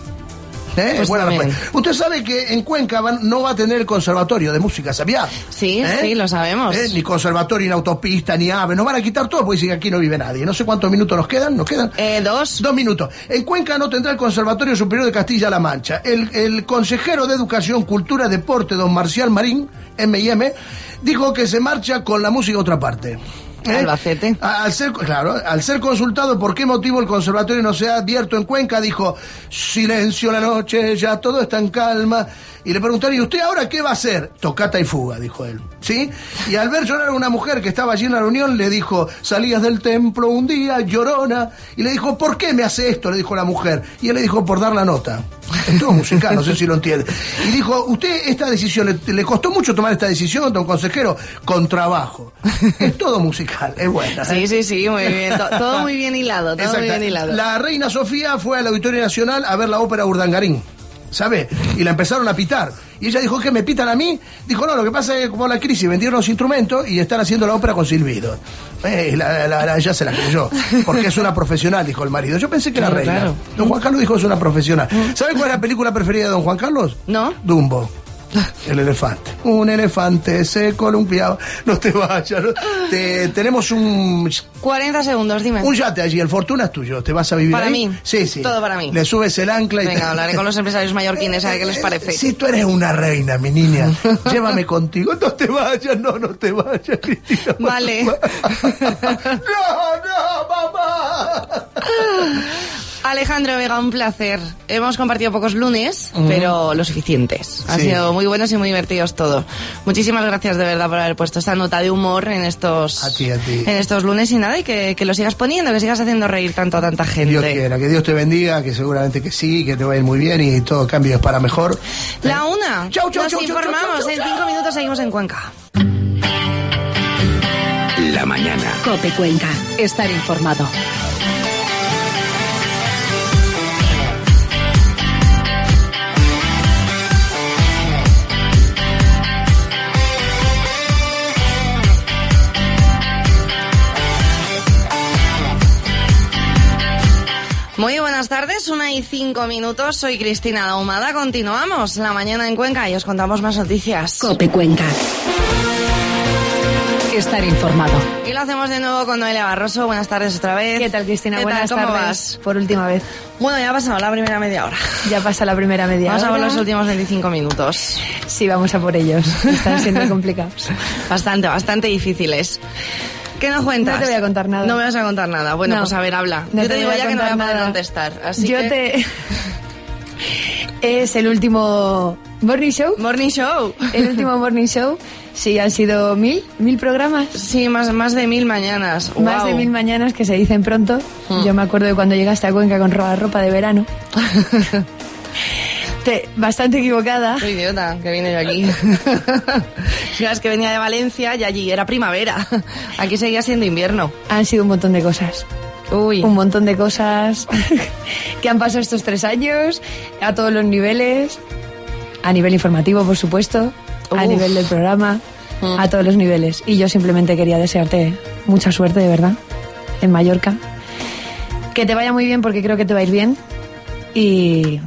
¿Eh? Pues bueno, pues, usted sabe que en Cuenca van, no va a tener conservatorio de música, ¿sabía? Sí, ¿Eh? sí, lo sabemos. ¿Eh? Ni conservatorio, ni autopista, ni ave. Nos van a quitar todo porque dicen que aquí no vive nadie. No sé cuántos minutos nos quedan. ¿Nos quedan? Eh, dos. Dos minutos. En Cuenca no tendrá el Conservatorio Superior de Castilla-La Mancha. El, el consejero de Educación, Cultura, Deporte, don Marcial Marín, eme y eme, dijo que se marcha con la música a otra parte. ¿Eh? Albacete. Al ser, claro, al ser consultado por qué motivo el conservatorio no se ha abierto en Cuenca, dijo, silencio la noche, ya todo está en calma. Y le preguntaron, ¿y usted ahora qué va a hacer? Tocata y fuga, dijo él. ¿Sí? Y al ver llorar a una mujer que estaba allí en la reunión, le dijo, salías del templo un día, llorona. Y le dijo, ¿por qué me hace esto? Le dijo la mujer. Y él le dijo, por dar la nota. Es todo musical, no sé si lo entiende. Y dijo, usted esta decisión, ¿le, le costó mucho tomar esta decisión, don consejero? Con trabajo. Es todo musical, es buena. Sí, ¿eh? sí, sí, muy bien. To- todo muy bien hilado, todo Exacto. muy bien hilado. La reina Sofía fue al Auditorio Nacional a ver la ópera Urdangarín, ¿sabe? Y la empezaron a pitar. Y ella dijo, ¿que me pitan a mí? Dijo, no, lo que pasa es que como la crisis vendieron los instrumentos y están haciendo la ópera con silbido. Eh, la, la, la, ella se la creyó, porque es una profesional, dijo el marido. Yo pensé que era Claro, reina. claro. Don Juan Carlos dijo, es una profesional. ¿Sabe cuál es la película preferida de don Juan Carlos? ¿No? Dumbo. El elefante. Un elefante se columpiaba. No te vayas. ¿no? Te, tenemos un cuarenta segundos, dime. un yate allí. El Fortuna es tuyo. ¿Te vas a vivir Para ahí? mí. Sí, sí. Todo para mí. Le subes el ancla y Venga, te... hablaré con los empresarios mallorquines a ver qué les parece. Si tú eres una reina, mi niña, llévame contigo. No te vayas, no, no te vayas, Cristina. Vale. No, no, mamá. Alejandro Vega, un placer. Hemos compartido pocos lunes, uh-huh. pero lo suficientes. Han Sí. sido muy buenos y muy divertidos todo. Muchísimas gracias de verdad por haber puesto esta nota de humor en estos, A ti, a ti. en estos lunes y nada, y que, que lo sigas poniendo, que sigas haciendo reír tanto a tanta gente. Dios quiera, que Dios te bendiga, que seguramente que sí, que te va a ir muy bien y todo cambio es para mejor. La una. Chau, chau, Nos chau, chau, informamos. chau, chau, en chau. cinco minutos seguimos en Cuenca. La mañana. Cope Cuenca. Estar informado. Muy buenas tardes, una y cinco minutos. Soy Cristina Ahumada. Continuamos la mañana en Cuenca y os contamos más noticias. Cope Cuenca. Estar informado. Y lo hacemos de nuevo con Noelia Barroso. Buenas tardes otra vez. ¿Qué tal, Cristina? ¿Qué Buenas tal? ¿Cómo tardes. vas? Por última vez. Bueno, ya ha pasado la primera media hora. Ya pasa la primera media Vamos a hora. ver los últimos veinticinco minutos. Sí, vamos a por ellos. Están siendo complicados. Bastante, bastante difíciles. ¿Qué nos cuentas? No te voy a contar nada. No me vas a contar nada. Bueno, No. pues a ver, habla. No Yo te te digo voy a ya que no voy a contar poder nada. contestar. Así Yo que... te... Es el último Morning Show. Morning Show. El último Morning Show. Sí, han sido mil, mil programas. Sí, más, más de mil mañanas. Más Guau. de mil mañanas que se dicen pronto. Mm. Yo me acuerdo de cuando llegaste a Cuenca con ropa, ropa de verano. Te, bastante equivocada. Soy idiota, que vine yo aquí. Si es que venía de Valencia y allí era primavera. Aquí seguía siendo invierno. Han sido un montón de cosas. Uy. Un montón de cosas que han pasado estos tres años a todos los niveles. A nivel informativo, por supuesto. A Uf. nivel del programa. Mm. A todos los niveles. Y yo simplemente quería desearte mucha suerte, de verdad, en Mallorca. Que te vaya muy bien porque creo que te va a ir bien. Y...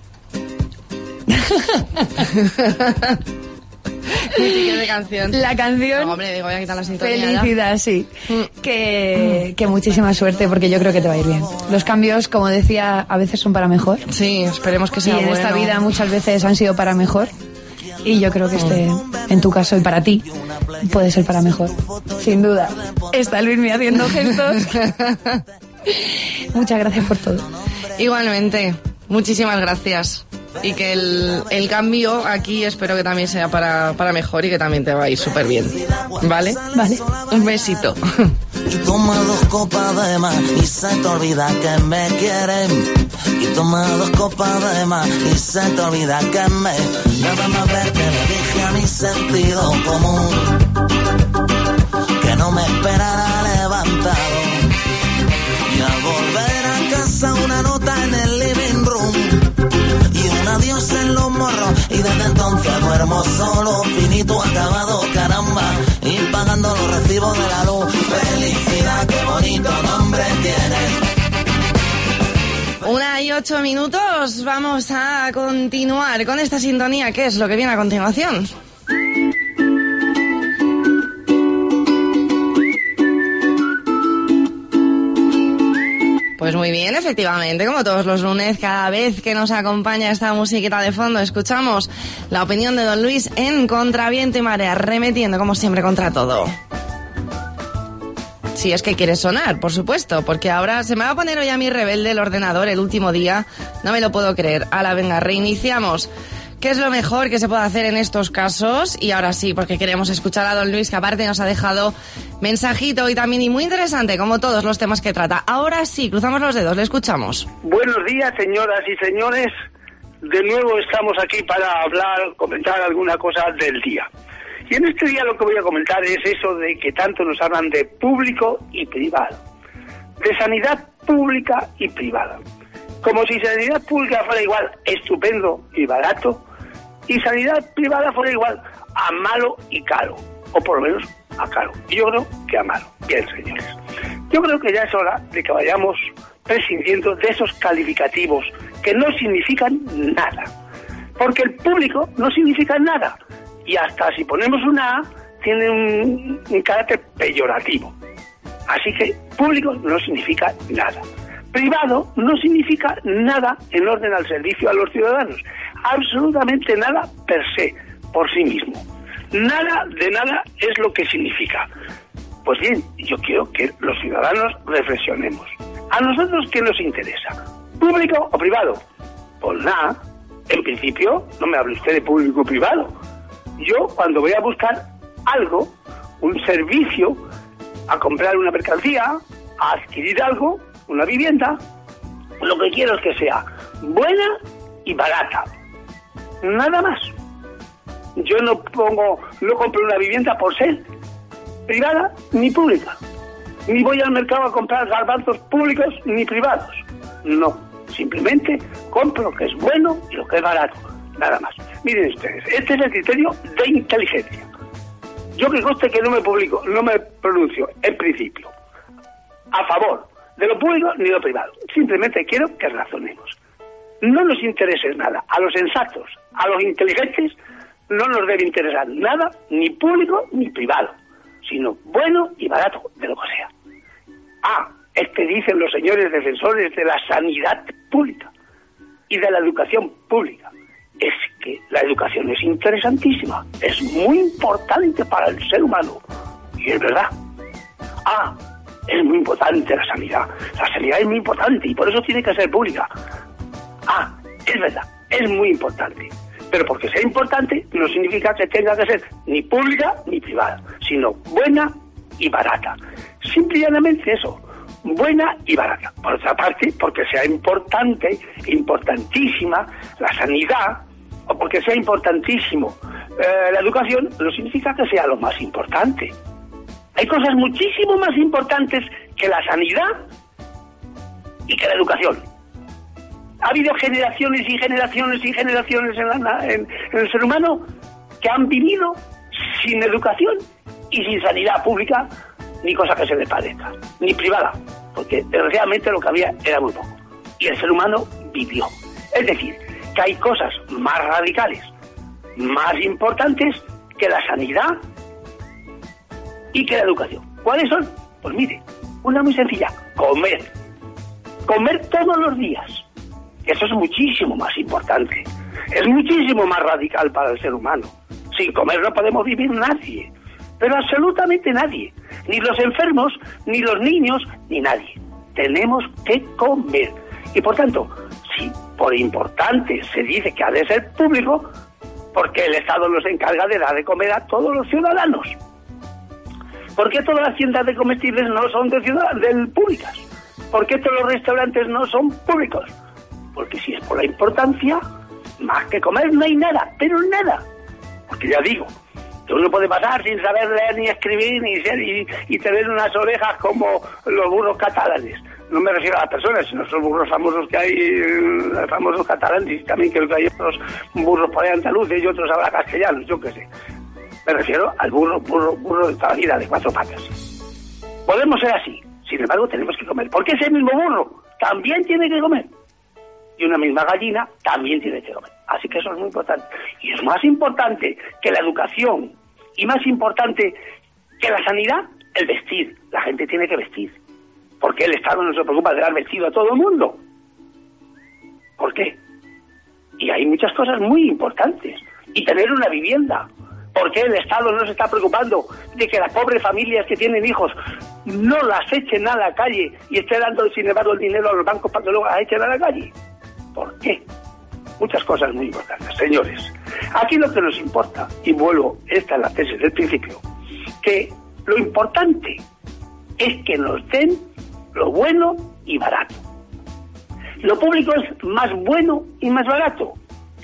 de canción. La canción... No, hombre, digo, voy a quitar la sintonía ya. Felicidad, sí. Mm. Que, que muchísima suerte porque yo creo que te va a ir bien. Los cambios, como decía, a veces son para mejor. Sí, esperemos que Y sea en bueno. esta vida muchas veces han sido para mejor. Y yo creo que este, en tu caso y para ti, puede ser para mejor. Sin duda. Está Luismi haciendo gestos. Muchas gracias por todo. Igualmente, muchísimas gracias. Y que el, el cambio aquí espero que también sea para, para mejor y que también te va a ir súper bien. ¿Vale? Vale. Un besito. Y toma dos copas de más y se te olvida que me quieren. Y toma dos copas de más y se te olvida que me... Nada más ver que le dije a mi sentido común que no me esperara levantado. Y al volver a casa una nota en el living room y un adiós en los morros. Y desde entonces duermo solo, finito, acabado, caramba, y pagando los recibos de la luz. Felicidad, qué bonito nombre tienes. Una y ocho minutos. Vamos a continuar con esta sintonía. ¿Qué es lo que viene a continuación? Pues muy bien, efectivamente, como todos los lunes, cada vez que nos acompaña esta musiquita de fondo, escuchamos la opinión de Don Luis en Contra Viento y Marea, remetiendo como siempre contra todo. Si es que quieres sonar, por supuesto, porque ahora se me va a poner hoy a mi rebelde el ordenador el último día, no me lo puedo creer. Ala, venga, reiniciamos. ¿Qué es lo mejor que se puede hacer en estos casos? Y ahora sí, porque queremos escuchar a Don Luis, que aparte nos ha dejado mensajito y también y muy interesante, como todos los temas que trata. Ahora sí, cruzamos los dedos, le escuchamos. Buenos días, señoras y señores. de nuevo estamos aquí para hablar, comentar alguna cosa del día. Y en este día lo que voy a comentar es eso de que tanto nos hablan de público y privado, de sanidad pública y privada. Como si sanidad pública fuera igual estupendo y barato, y sanidad privada fuera igual a malo y caro, o por lo menos a caro. Y yo creo que a malo. Bien, señores. Yo creo que ya es hora de que vayamos prescindiendo de esos calificativos que no significan nada. Porque el público no significa nada. Y hasta si ponemos una A, tiene un, un carácter peyorativo. Así que público no significa nada. Privado no significa nada en orden al servicio a los ciudadanos. Absolutamente nada per se, por sí mismo. Nada de nada es lo que significa. Pues bien, yo quiero que los ciudadanos reflexionemos. ¿A nosotros qué nos interesa? ¿Público o privado? Pues nada, en principio no me hable usted de público o privado. Yo cuando voy a buscar algo, un servicio, a comprar una mercancía, a adquirir algo, una vivienda, lo que quiero es que sea buena y barata. Nada más. Yo no pongo, no compro una vivienda por ser privada ni pública. Ni voy al mercado a comprar garbanzos públicos ni privados. No, simplemente compro lo que es bueno y lo que es barato. Nada más. Miren ustedes, este es el criterio de inteligencia. Yo que conste que no me publico, no me pronuncio, en principio, a favor de lo público ni de lo privado. Simplemente quiero que razonemos. No nos interese nada. A los sensatos, a los inteligentes, no nos debe interesar nada, ni público ni privado, sino bueno y barato de lo que sea. Ah, es que dicen los señores defensores de la sanidad pública y de la educación pública. Es que la educación es interesantísima, es muy importante para el ser humano. Y es verdad. Ah, es muy importante la sanidad. La sanidad es muy importante y por eso tiene que ser pública. Ah, es verdad, es muy importante. Pero porque sea importante no significa que tenga que ser ni pública ni privada, sino buena y barata. Simple y llanamente eso, buena y barata. Por otra parte, porque sea importante, importantísima la sanidad, o porque sea importantísimo eh, la educación, no significa que sea lo más importante. Hay cosas muchísimo más importantes que la sanidad y que la educación. Ha habido generaciones y generaciones y generaciones en, la, en, en el ser humano que han vivido sin educación y sin sanidad pública, ni cosa que se le parezca, ni privada, porque desgraciadamente lo que había era muy poco. Y el ser humano vivió. Es decir, que hay cosas más radicales, más importantes que la sanidad y que la educación. ¿Cuáles son? Pues mire, una muy sencilla, comer. Comer todos los días. Eso es muchísimo más importante. Es muchísimo más radical para el ser humano. Sin comer no podemos vivir nadie. Pero absolutamente nadie. Ni los enfermos, ni los niños, ni nadie. Tenemos que comer. Y por tanto, si por importante se dice que ha de ser público, porque el Estado nos encarga de dar de comer a todos los ciudadanos. ¿Por qué todas las tiendas de comestibles no son de ciudad, del públicas? ¿Por qué todos los restaurantes no son públicos? Porque si es por la importancia, más que comer no hay nada, pero nada. Porque ya digo, que uno puede pasar sin saber leer ni escribir ni ser, y, y tener unas orejas como los burros catalanes. No me refiero a las personas, sino a esos burros famosos que hay, los famosos catalanes, y también creo que hay otros burros por ahí andaluces y otros ahora castellanos, yo qué sé. Me refiero al burro, burro, burro de toda la vida, de cuatro patas. Podemos ser así, sin embargo tenemos que comer. Porque ese mismo burro también tiene que comer. Y una misma gallina también tiene que comer. Así que eso es muy importante. Y es más importante que la educación y más importante que la sanidad, el vestir. La gente tiene que vestir. ¿Por qué el Estado no se preocupa de dar vestido a todo el mundo? ¿Por qué? Y hay muchas cosas muy importantes. Y tener una vivienda. ¿Por qué el Estado no se está preocupando de que las pobres familias que tienen hijos no las echen a la calle y esté dando, sin embargo, el dinero a los bancos para que luego las echen a la calle? ¿Por qué? Muchas cosas muy importantes. Señores, aquí lo que nos importa, y vuelvo, esta es la tesis del principio, que lo importante es que nos den lo bueno y barato. Lo público es más bueno y más barato.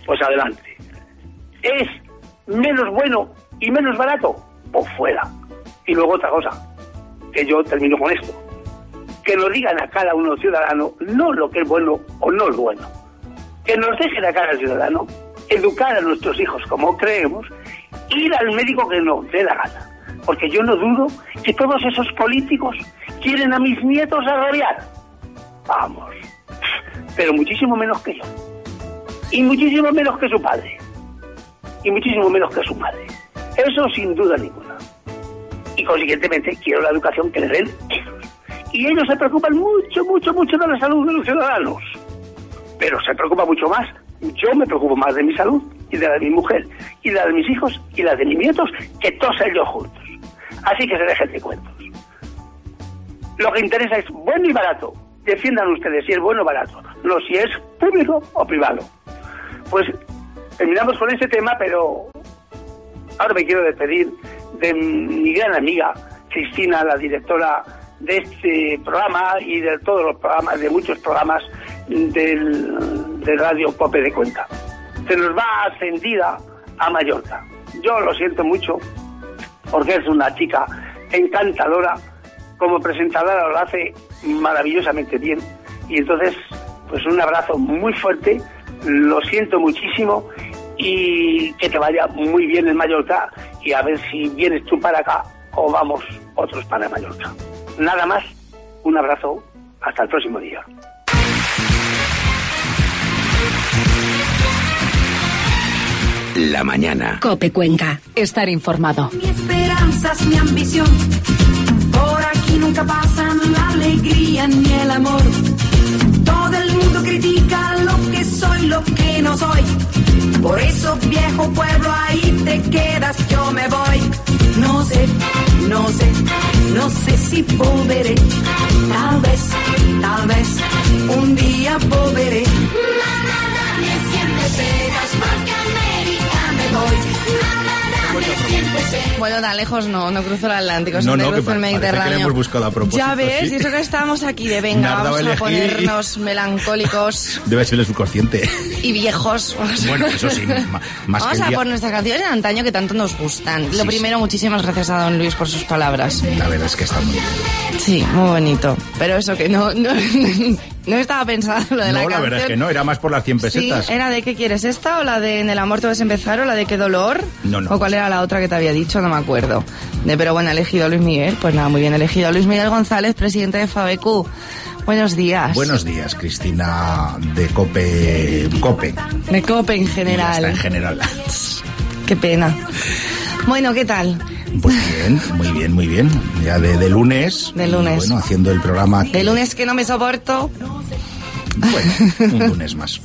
pues adelante. ¿Es menos bueno y menos barato? Pues fuera. Y luego otra cosa, que yo termino con esto. Que nos digan a cada uno ciudadano no lo que es bueno o no es bueno. Que nos dejen a cada ciudadano educar a nuestros hijos como creemos, ir al médico que nos dé la gana. Porque yo no dudo que todos esos políticos quieren a mis nietos agraviar. Vamos. Pero muchísimo menos que yo. Y muchísimo menos que su padre. Y muchísimo menos que su madre. Eso sin duda ninguna. Y consiguientemente quiero la educación que les den ellos. Y ellos se preocupan mucho, mucho, mucho de la salud de los ciudadanos. Pero se preocupa mucho más. Yo me preocupo más de mi salud y de la de mi mujer y de la de mis hijos y la de mis nietos que todos ellos juntos. Así que se dejen de cuentos. Lo que interesa es bueno y barato. Defiendan ustedes si es bueno o barato, no si es público o privado. Pues terminamos con ese tema, pero ahora me quiero despedir de mi gran amiga Cristina, la directora de este programa y de todos los programas, de muchos programas del, de Radio Cope de Cuenca. Se nos va ascendida a Mallorca. Yo lo siento mucho, porque es una chica encantadora, como presentadora lo hace maravillosamente bien, y entonces pues un abrazo muy fuerte, lo siento muchísimo y que te vaya muy bien en Mallorca, y a ver si vienes tú para acá o vamos otros para Mallorca. Nada más, un abrazo, hasta el próximo día. La mañana. Cope Cuenca. Estar informado. Mi esperanza es mi ambición. Por aquí nunca pasan la alegría ni el amor. Todo el mundo critica lo que soy, lo que no soy. Por eso, viejo pueblo, ahí te quedas, yo me voy. No sé, no sé, no sé si volveré. Tal vez, tal vez, un día volveré. Nada, nadie siempre cegas porque América me voy. Bueno, tan lejos no, no cruzo el Atlántico, no, no, cruzo el Mediterráneo. Que le hemos buscado a propósito. Ya ves, ¿sí? y eso que estábamos aquí de venga, vamos a ponernos melancólicos. Debe ser el subconsciente. Y viejos. Bueno, eso sí, más Vamos que a día... por nuestras canciones de antaño que tanto nos gustan. Sí, Lo primero, sí. muchísimas gracias a don Luis por sus palabras. La verdad es que está muy bien. Sí, muy bonito. Pero eso que no, no, no estaba pensado lo de no, la canción. No, la verdad es que no, era más por las cien pesetas. Sí, ¿era de qué quieres esta o la de En el amor te vas a empezar o la de qué dolor? No, no. ¿O cuál era la otra que te había dicho? No me acuerdo. De pero bueno, elegido Luis Miguel. Pues nada, muy bien elegido. Luis Miguel González, presidente de FABECU. Buenos días. Buenos días, Cristina, de Cope... Cope. De Cope en general. Está en general. Qué pena. Bueno, ¿qué tal? Pues bien, muy bien, muy bien. Ya de, de lunes. De lunes. Y bueno, haciendo el programa... Que... De lunes que no me soporto. Bueno, un lunes más.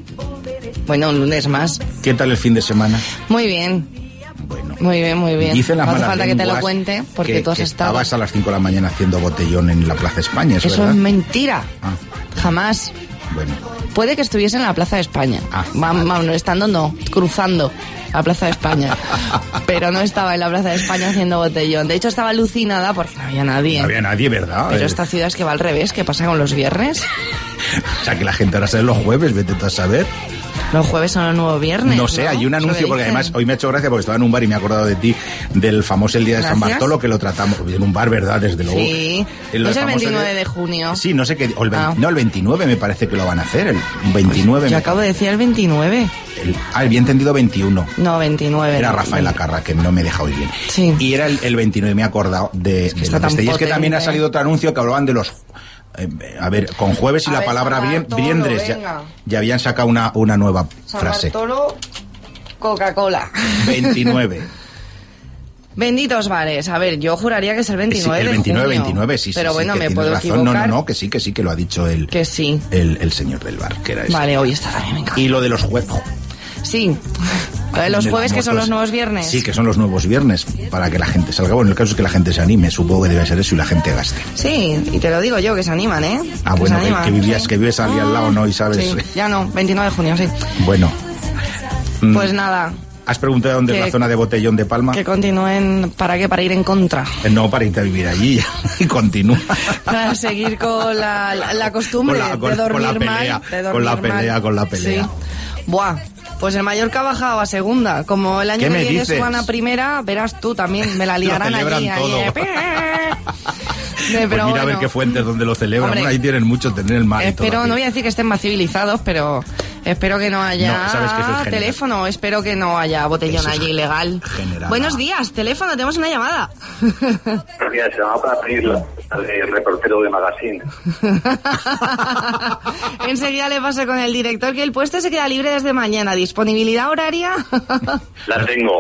Bueno, un lunes más. ¿Qué tal el fin de semana? Muy bien. Bueno. Muy bien, muy bien. Dicen las no hace malas falta que te lo lenguas cuente, porque que, tú has que estado... estabas a las cinco de la mañana haciendo botellón en la Plaza España, ¿es Eso verdad? es mentira. Ah. Jamás. Bueno. Puede que estuviese en la Plaza de España. Ah, Va, vale. va, no, estando no, cruzando la Plaza de España. Pero no estaba en la Plaza de España haciendo botellón. De hecho, estaba alucinada porque no había nadie. No había nadie, ¿verdad? Pero Eh, esta ciudad es que va al revés. ¿Qué pasa con los viernes? O sea, que la gente ahora sale los jueves, vete tú a saber. Los jueves son los nuevos viernes. No sé, hay un Eso anuncio, que porque dicen. además hoy me ha hecho gracia porque estaba en un bar y me he acordado de ti, del famoso el día de San Gracias. Bartolo, que lo tratamos en un bar, ¿verdad? Desde luego. Sí. El No es el famoso veintinueve día- de junio. Sí, no sé qué. o el ve- Ah. No, el veintinueve me parece que lo van a hacer. El veintinueve. Yo me- acabo de decir el veintinueve. el- ah, había entendido veintiuno. No, veintinueve. Era no. Rafael Acarra, que no me deja oír bien. Sí. Y era el, el veintinueve, me he acordado de, que de está lo de este. tan Y es que también ha potente. salido otro anuncio que hablaban de los... eh, a ver, con jueves y A la ver, palabra San bien, Bartolo, briendres, ya, venga. ya habían sacado una, una nueva San frase. Bartolo, Coca-Cola. veintinueve. Benditos bares. A ver, yo juraría que es el veintinueve Sí, el de veintinueve, junio. veintinueve, sí, sí. Pero sí, bueno, que me tienes puedo razón. equivocar. No, no, no, que sí, que sí, que lo ha dicho el, Que sí. el, el señor del bar, que era ese. Vale, hoy está también, me encanta. Y lo de los jueves. Sí. Lo de los El jueves, amor, que son pues, los nuevos viernes. Sí, que son los nuevos viernes, para que la gente salga. Bueno, el caso es que la gente se anime, supongo que debe ser eso y la gente gaste. Sí, y te lo digo yo, que se animan, ¿eh? Ah, Que bueno, se que, animan, que vivías, sí. que vives allí al lado, ¿no? Y sabes. Sí, ya no, veintinueve de junio, sí. Bueno. Mm, Pues nada, ¿Has preguntado dónde es que- la zona de Botellón de Palma? que continúen, ¿para qué? Para ir en contra. Eh, No, para irte a vivir allí y continúa. Para seguir con la, la, la costumbre Con la- con- de con dormir la pelea, mal. de con la dormir pelea, mal. con la pelea. Sí. Buah, Pues el Mallorca ha bajado a segunda. Como el año ¿Qué que me viene dices? suban a primera, verás tú también, me la liarán Lo celebran allí. todo. allí. Pues Pero mira a ver bueno. qué fuentes donde lo celebran. Hombre, Bueno, ahí tienen mucho, tener el mar y todo Espero, aquello. no voy a decir que estén más civilizados, pero espero que no haya No, sabes que eso es general. teléfono, espero que no haya botellón Eso es allí ilegal. general. Buenos días, teléfono, tenemos una llamada. Mira, se llama para pedir el reportero de Magazine. Enseguida le paso con el director que el puesto se queda libre desde mañana. ¿Disponibilidad horaria? La tengo.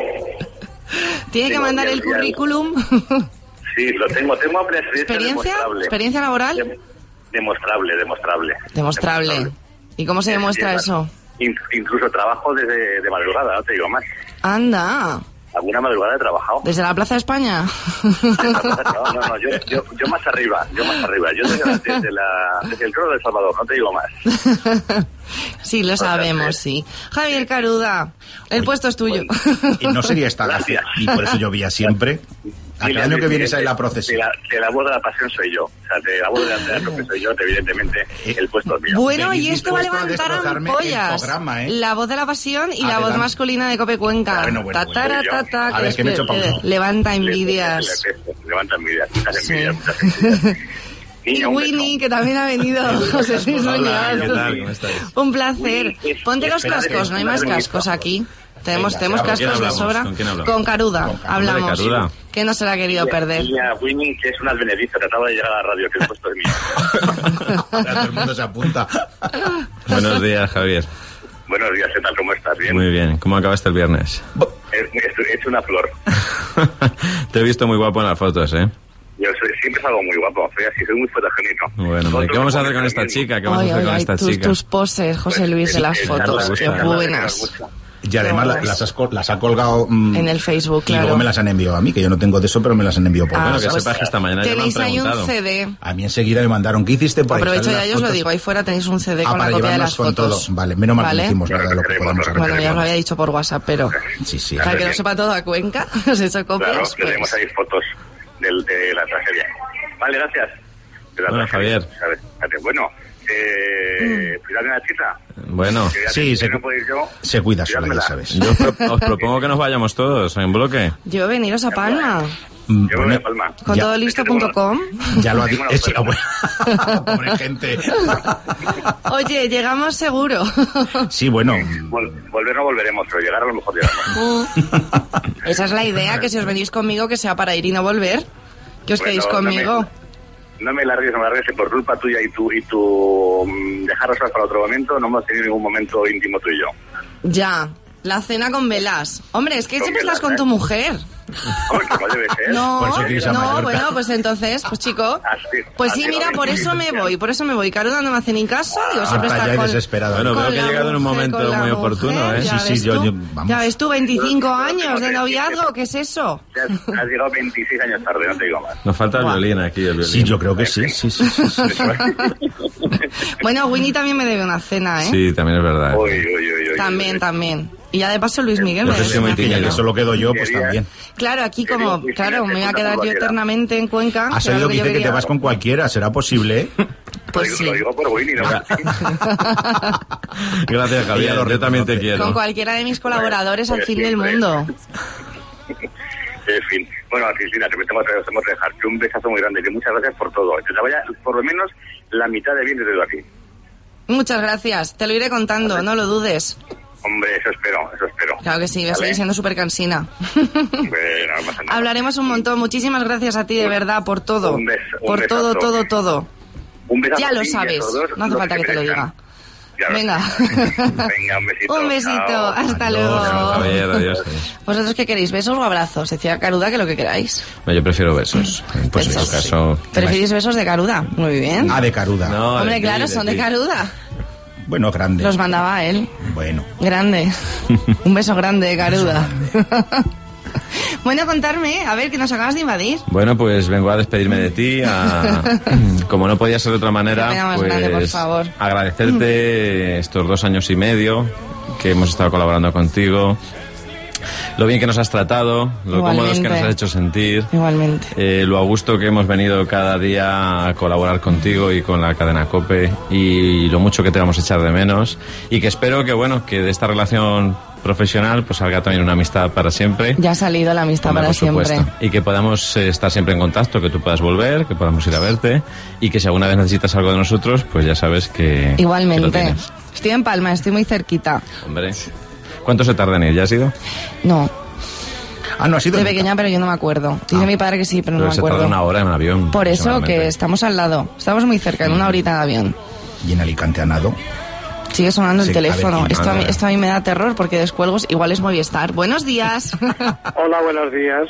Tiene que Tengo mandar el bien, bien. currículum. Sí, lo tengo. Tengo amplia experiencia ¿Experiencia? demostrable. ¿Experiencia laboral? Dem- Demostrable, demostrable. Demostrable. ¿Y cómo se demuestra Sí, eso? in- Incluso trabajo desde de madrugada, no te digo más. Anda, Alguna madrugada he trabajado. ¿desde la Plaza de España? No, no, no, yo, yo, yo más arriba, yo más arriba. Yo desde, la, desde, la, desde el trono de Salvador, no te digo más. Sí, lo sabemos, sí. Javier Caruda, el puesto es tuyo. Y no sería esta gracia. Y por eso llovía siempre. A Mira, cada año que de- vienes de- ahí la De procesión. la, de la voz de la pasión soy yo. O sea, de la voz de la teatro que soy yo, evidentemente, el puesto es mío. Bueno, Venís y esto va a dispuesto a levantar destrozarme el ampollas. programa, ¿eh? La voz de la pasión y la Adelante. voz masculina de Cope Cuenca. Bueno, bueno, bueno. Tatara, Soy yo. tata, A ver, que me he hecho que pausa. levanta Le- envidias. le- le- Levanta envidias, muchas Sí. envidias, muchas envidias. Y Niña, un beso. Winnie, que también ha venido. José Luis Hola, Muñoz. ¿qué tal? ¿Cómo estáis? Un placer. Winnie, es- Ponte los espera, cascos, no hay más espera, cascos aquí. Tenemos, Venga, tenemos ¿con quién cascos de hablamos? sobra. ¿Con quién hablamos? Con Caruda, Con Caruda. hablamos. ¿De Caruda? Que no se la ha querido perder. Niña, Winnie, que es una advenediza, trataba de llegar a la radio, que el puesto es mío. Ahora todo el mundo se apunta. Buenos días, Javier. Buenos días, ¿qué tal? ¿Cómo estás? ¿Bien? Muy bien. ¿Cómo acabaste el viernes? He, he- he hecho una flor. Te he visto muy guapo en las fotos, ¿eh? Yo soy, siempre salgo muy guapo, soy así, soy muy fotogénico. Bueno, hombre, ¿qué vamos a hacer con esta chica? ¿Qué vamos Ay, a hacer ay, con ay, esta tus, chica? tus poses, José Luis, de las Eh, fotos. Carlos, Qué Carlos, buenas. mucho. Y además la- las, has, col- las ha colgado mm, En el Facebook, y claro. luego me las han enviado a mí, que yo no tengo de eso, pero me las han enviado por Ah, Bueno, que WhatsApp. sepas que esta mañana ya me han Tenéis ahí un preguntado. C D. A mí enseguida me mandaron, ¿qué hiciste por ahí? Aprovecho ¿Salen ya, las yo os lo fotos? digo, ahí fuera tenéis un C D Ah, con la para copia de llevarnos las con fotos. todo. Vale, menos mal que ¿Vale? decimos nada de lo que podamos arreglar. Bueno, ya os lo había dicho por WhatsApp, pero Sí, sí. para que bien. lo sepa todo a Cuenca, os he hecho copias. Claro, pues. tenemos ahí fotos del, de la tragedia. Vale, gracias. De la Bueno, tragedia, Javier. ¿sabes? Fíjate, bueno, eh, cuidadme la chica. Bueno, Que ya Sí, que se- no puedo ir yo. Se cuida sola, ya cuidádmela. sabes. yo os, pro- os propongo que nos vayamos todos en bloque. Yo veniros a Palma, Mm, Yo me voy a Palma. con Ya. todo listo punto com. Ya lo ha Tengo dicho. una bueno. Pobre gente. Oye, llegamos seguro. Sí, bueno. Vol- volver no volveremos, pero llegar a lo mejor llegamos. Esa es la idea, que si os venís conmigo, que sea para ir y no volver. Que os Bueno, quedéis no me- conmigo. No me largues, no me largues, que por culpa tuya y tu, y tu mm, dejar cosas para otro momento, no hemos tenido ningún momento íntimo tú y yo. Ya, la cena con velas. Hombre, es que Con siempre velas, estás con ¿eh? tu mujer. Hombre, como debe ser. No, Por eso quieres a no, Mallorca. bueno, pues entonces, pues chico. Así- Pues sí, así mira, va por bien. eso me voy, por eso me voy. Caruda no me hace ni caso, digo, siempre Marta estar ya con... desesperada. Bueno, veo con que la ha llegado en un mujer, momento con la muy oportuno, mujer, ¿eh? ya Sí, sí, ves yo- tú. yo- vamos. Ya ves tú, veinticinco Yo- yo años tengo de que- noviazgo, ¿qué es eso? Te has, has llegado veintiséis años tarde, no te digo más. Nos falta el Buah. violín aquí, el violín. Sí, yo creo que sí, sí, sí, sí, sí. Bueno, Winnie también me debe una cena, ¿eh? Sí, también es verdad. Uy, uy, uy, uy, También, uy. también. Y ya de paso Luis Miguel Yo me que debe soy muy una Y ya tiñero. que cena. solo quedo yo, pues Quería- también. Claro, aquí Quería como, decir claro, que me voy a te quedar yo cualquiera. eternamente en Cuenca. Has que era lo oído que yo dice que te quería. vas con cualquiera, ¿será posible? ¿eh? Pues lo, sí. digo, lo digo por Winnie, ¿no? Gracias, Javier. Ella lo Yo también te reconoce. quiero. Con cualquiera de mis colaboradores al pues fin del siempre. mundo. En fin. Bueno, Cristina, te tengo que tengo que dejarte un besazo muy grande, que muchas gracias por todo. Que te vaya por lo menos la mitad de bien desde aquí. Muchas gracias, te lo iré contando, no lo dudes. Hombre, eso espero, eso espero. Claro que sí, voy a ¿Vale? seguir siendo súper cansina. Bueno, no pasa nada. Hablaremos un montón. Muchísimas gracias a ti, de verdad, por todo. Un beso, un por besazo. todo, todo, todo. Un besazo Ya a lo ti y a sabes, todos no hace los falta que te lo merezcan. diga. Ya lo Venga. sabes. Venga, un besito. Un besito, Chao. hasta Adiós, luego. Javier, adiós. adiós. ¿Vosotros qué queréis? ¿Besos o abrazos? Decía Caruda que lo que queráis. No, yo prefiero besos. Pues en Besos. este caso... ¿Preferís besos de Caruda? Muy bien. Ah, de Caruda. No, Hombre, de ti, claro, de son de ti. Caruda. Bueno, grande. Los mandaba él. Bueno. Grande. Un beso grande de Caruda. Bueno, contarme, a ver, que nos acabas de invadir. Bueno, pues vengo a despedirme de ti. A... Como no podía ser de otra manera, Qué pena más pues grande, por favor. agradecerte estos dos años y medio que hemos estado colaborando contigo. lo bien que nos has tratado, lo Igualmente. cómodos que nos has hecho sentir. Igualmente. Eh, lo a gusto que hemos venido cada día a colaborar contigo y con la cadena COPE, y lo mucho que te vamos a echar de menos, y que espero que, bueno, que de esta relación profesional pues salga también una amistad para siempre. Ya ha salido la amistad Hombre, para por siempre. supuesto. Y que podamos eh, estar siempre en contacto, que tú puedas volver, que podamos ir a verte, y que si alguna vez necesitas algo de nosotros, pues ya sabes que... que lo Igualmente. tienes. Estoy en Palma, estoy muy cerquita. Hombre, ¿cuánto se tarda en ir? ¿Ya has ido? No, Ah, no ha sido. de pequeña, pero yo no me acuerdo. Dice mi padre que sí, pero no Pero me se tarda acuerdo. una hora en avión. Por eso que aproximadamente. estamos al lado. Estamos muy cerca, en una horita de avión. Y en Alicante a nado. Sigue sonando el Sí, a ver, teléfono. ¿quién- Esto a, mí, madre? esto a mí me da terror porque descuelgo, igual es Movistar. Buenos días. Hola, buenos días.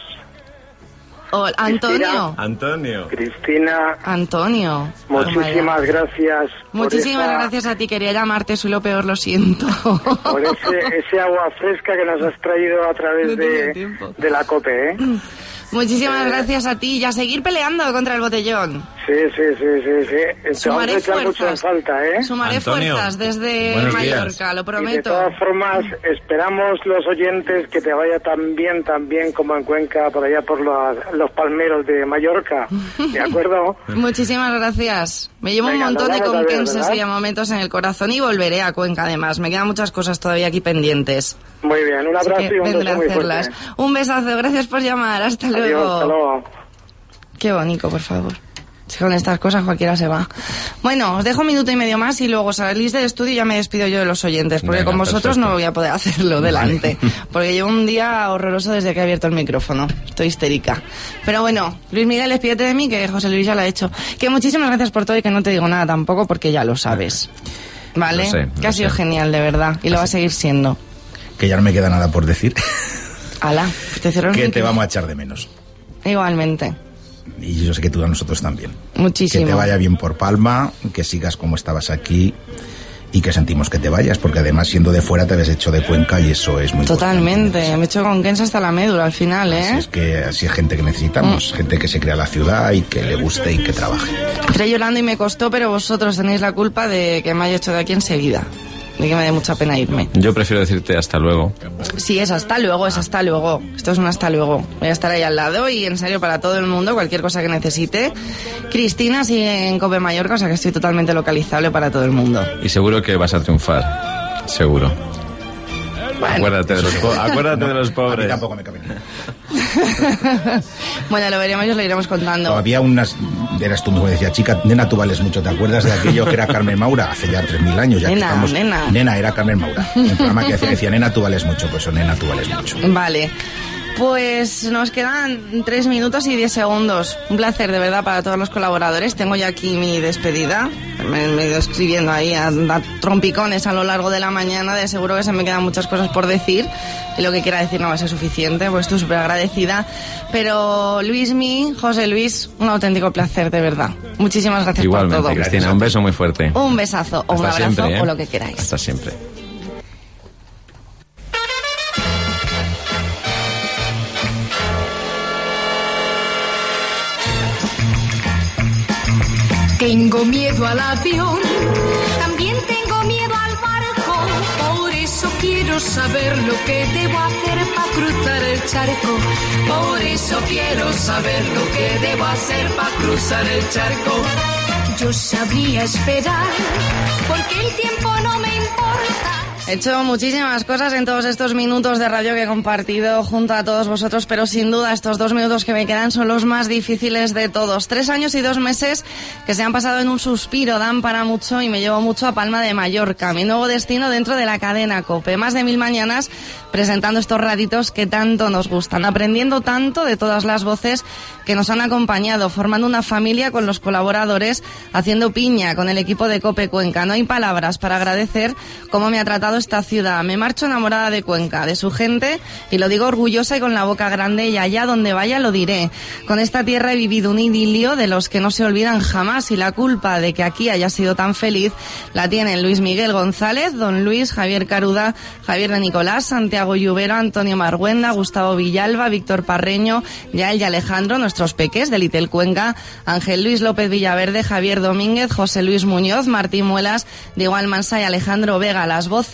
Oh, Antonio. Antonio. Cristina, Antonio. muchísimas gracias. por Muchísimas esa- gracias a ti. Quería llamarte, soy lo peor, lo siento. Por ese, ese agua fresca que nos has traído a través No tenía de, tiempo. de la COPE, ¿eh? Muchísimas gracias a ti y a seguir peleando contra el botellón. Sí, sí, sí, sí, sí. Te vamos Sumaré a echar mucho en fuerzas. falta, ¿eh? Sumaré Antonio, fuerzas desde buenos días. Mallorca, lo Y de prometo. todas formas, esperamos los oyentes que te vaya tan bien, tan bien como en Cuenca, por allá por los, los palmeros de Mallorca. ¿De acuerdo? Muchísimas gracias. Me llevo Venga, un montón nos de vamos a ver, conquenses ¿verdad? y a momentos en el corazón y volveré a Cuenca además. Me quedan muchas cosas todavía aquí pendientes. Muy bien, un Así abrazo que y un vendré beso a muy hacerlas. fuerte. Un besazo, gracias por llamar. Hasta luego. Adiós, hasta luego. Qué bonito, por favor. Si con estas cosas cualquiera se va. Bueno, os dejo un minuto y medio más y luego salís del estudio y ya me despido yo de los oyentes, porque Venga, con vosotros perfecto. no voy a poder hacerlo delante, porque llevo un día horroroso desde que he abierto el micrófono. Estoy histérica. Pero bueno, Luis Miguel, despídete de mí, que José Luis ya lo ha hecho. Que muchísimas gracias por todo y que no te digo nada tampoco, porque ya lo sabes. ¿Vale? Lo sé, que lo ha sido sé. genial, de verdad, y lo va a seguir siendo. Que ya no me queda nada por decir. Ala, te cierro el Que te micro. vamos a echar de menos. Igualmente. Y yo sé que tú a nosotros también. Muchísimo. Que te vaya bien por Palma, que sigas como estabas aquí y que sentimos que te vayas, porque además siendo de fuera te habías hecho de Cuenca y eso es muy Totalmente. Me he hecho con Kensa hasta la médula al final, ¿eh? importante. Es que así es gente que necesitamos, Mm. gente que se crea la ciudad y que le guste y que trabaje. Entré llorando y me costó, pero vosotros tenéis la culpa de que me haya hecho de aquí enseguida. De que me dé mucha pena irme. Yo prefiero decirte hasta luego. Sí, es hasta luego, es hasta luego. Esto es un hasta luego. Voy a estar ahí al lado y en serio para todo el mundo, cualquier cosa que necesite. Cristina sigue en Cope Mallorca, o sea que estoy totalmente localizable para todo el mundo. Y seguro que vas a triunfar. Seguro. Acuérdate de los, po- acuérdate de los A mí pobres. tampoco me cabe nada. Bueno, lo veremos y os lo iremos contando. Había unas, eras tú mismo, decía, chica, nena, tú vales mucho. ¿Te acuerdas de aquello que era Carmen Maura? Hace ya tres mil años, ya que Nena, estamos. nena. Nena, era Carmen Maura. Un programa que decía, decía, nena, tú vales mucho. Pues, o nena, tú vales mucho. Vale. Pues nos quedan tres minutos y diez segundos. Un placer, de verdad, para todos los colaboradores. Tengo ya aquí mi despedida. Me, me he ido escribiendo ahí a, a trompicones a lo largo de la mañana. De seguro que se me quedan muchas cosas por decir. Y lo que quiera decir no va a ser suficiente, pues estoy súper agradecida. Pero Luismi, José Luis, un auténtico placer, de verdad. Muchísimas gracias Igualmente, por todo. Cristina, un beso muy fuerte. Un besazo o un Hasta abrazo siempre, ¿eh? o lo que queráis. Hasta siempre. Tengo miedo al avión, también tengo miedo al barco, por eso quiero saber lo que debo hacer para cruzar el charco. Por eso quiero saber lo que debo hacer para cruzar el charco. Yo sabría esperar, porque el tiempo no me importa. He hecho muchísimas cosas en todos estos minutos de radio que he compartido junto a todos vosotros, pero sin duda estos dos minutos que me quedan son los más difíciles de todos. Tres años y dos meses que se han pasado en un suspiro, dan para mucho y me llevo mucho a Palma de Mallorca, mi nuevo destino dentro de la cadena COPE. Más de mil mañanas presentando estos ratitos que tanto nos gustan, aprendiendo tanto de todas las voces que nos han acompañado, formando una familia con los colaboradores, haciendo piña con el equipo de COPE Cuenca. No hay palabras para agradecer cómo me ha tratado esta ciudad. Me marcho enamorada de Cuenca, de su gente, y lo digo orgullosa y con la boca grande, y allá donde vaya lo diré. Con esta tierra he vivido un idilio de los que no se olvidan jamás, y la culpa de que aquí haya sido tan feliz la tienen Luis Miguel González, Don Luis, Javier Caruda, Javier de Nicolás, Santiago Lluvero, Antonio Marguenda, Gustavo Villalba, Víctor Parreño, Yael y Alejandro, nuestros peques de Litel Cuenca, Ángel Luis López Villaverde, Javier Domínguez, José Luis Muñoz, Martín Muelas, Diego Almansa y Alejandro Vega, las voces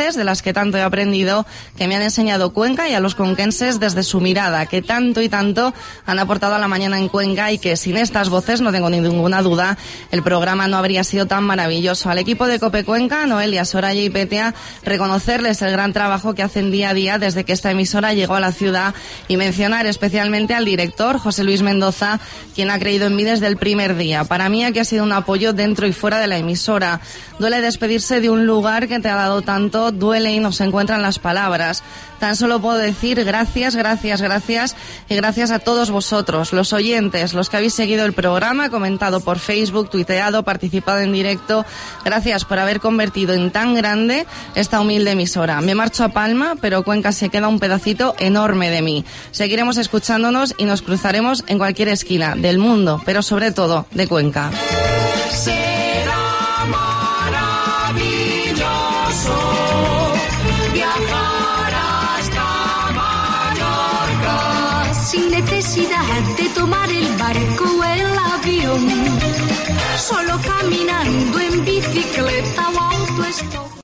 voces de las que tanto he aprendido, que me han enseñado Cuenca y a los conquenses desde su mirada, que tanto y tanto han aportado a la mañana en Cuenca y que sin estas voces, no tengo ninguna duda, el programa no habría sido tan maravilloso. Al equipo de Cope Cuenca, Noelia, Soraya y Petea, reconocerles el gran trabajo que hacen día a día desde que esta emisora llegó a la ciudad y mencionar especialmente al director, José Luis Mendoza, quien ha creído en mí desde el primer día. Para mí aquí ha sido un apoyo dentro y fuera de la emisora. Duele despedirse de un lugar que te ha dado tanto, duele y no se encuentran las palabras. Tan solo puedo decir gracias, gracias, gracias y gracias a todos vosotros, los oyentes, los que habéis seguido el programa, comentado por Facebook, tuiteado, participado en directo. Gracias por haber convertido en tan grande esta humilde emisora. Me marcho a Palma, pero Cuenca se queda un pedacito enorme de mí. Seguiremos escuchándonos y nos cruzaremos en cualquier esquina del mundo, pero sobre todo de Cuenca. Será maravilloso viajar hasta Mallorca sin necesidad de tomar el barco o el avión, solo caminando en bicicleta o autoestop.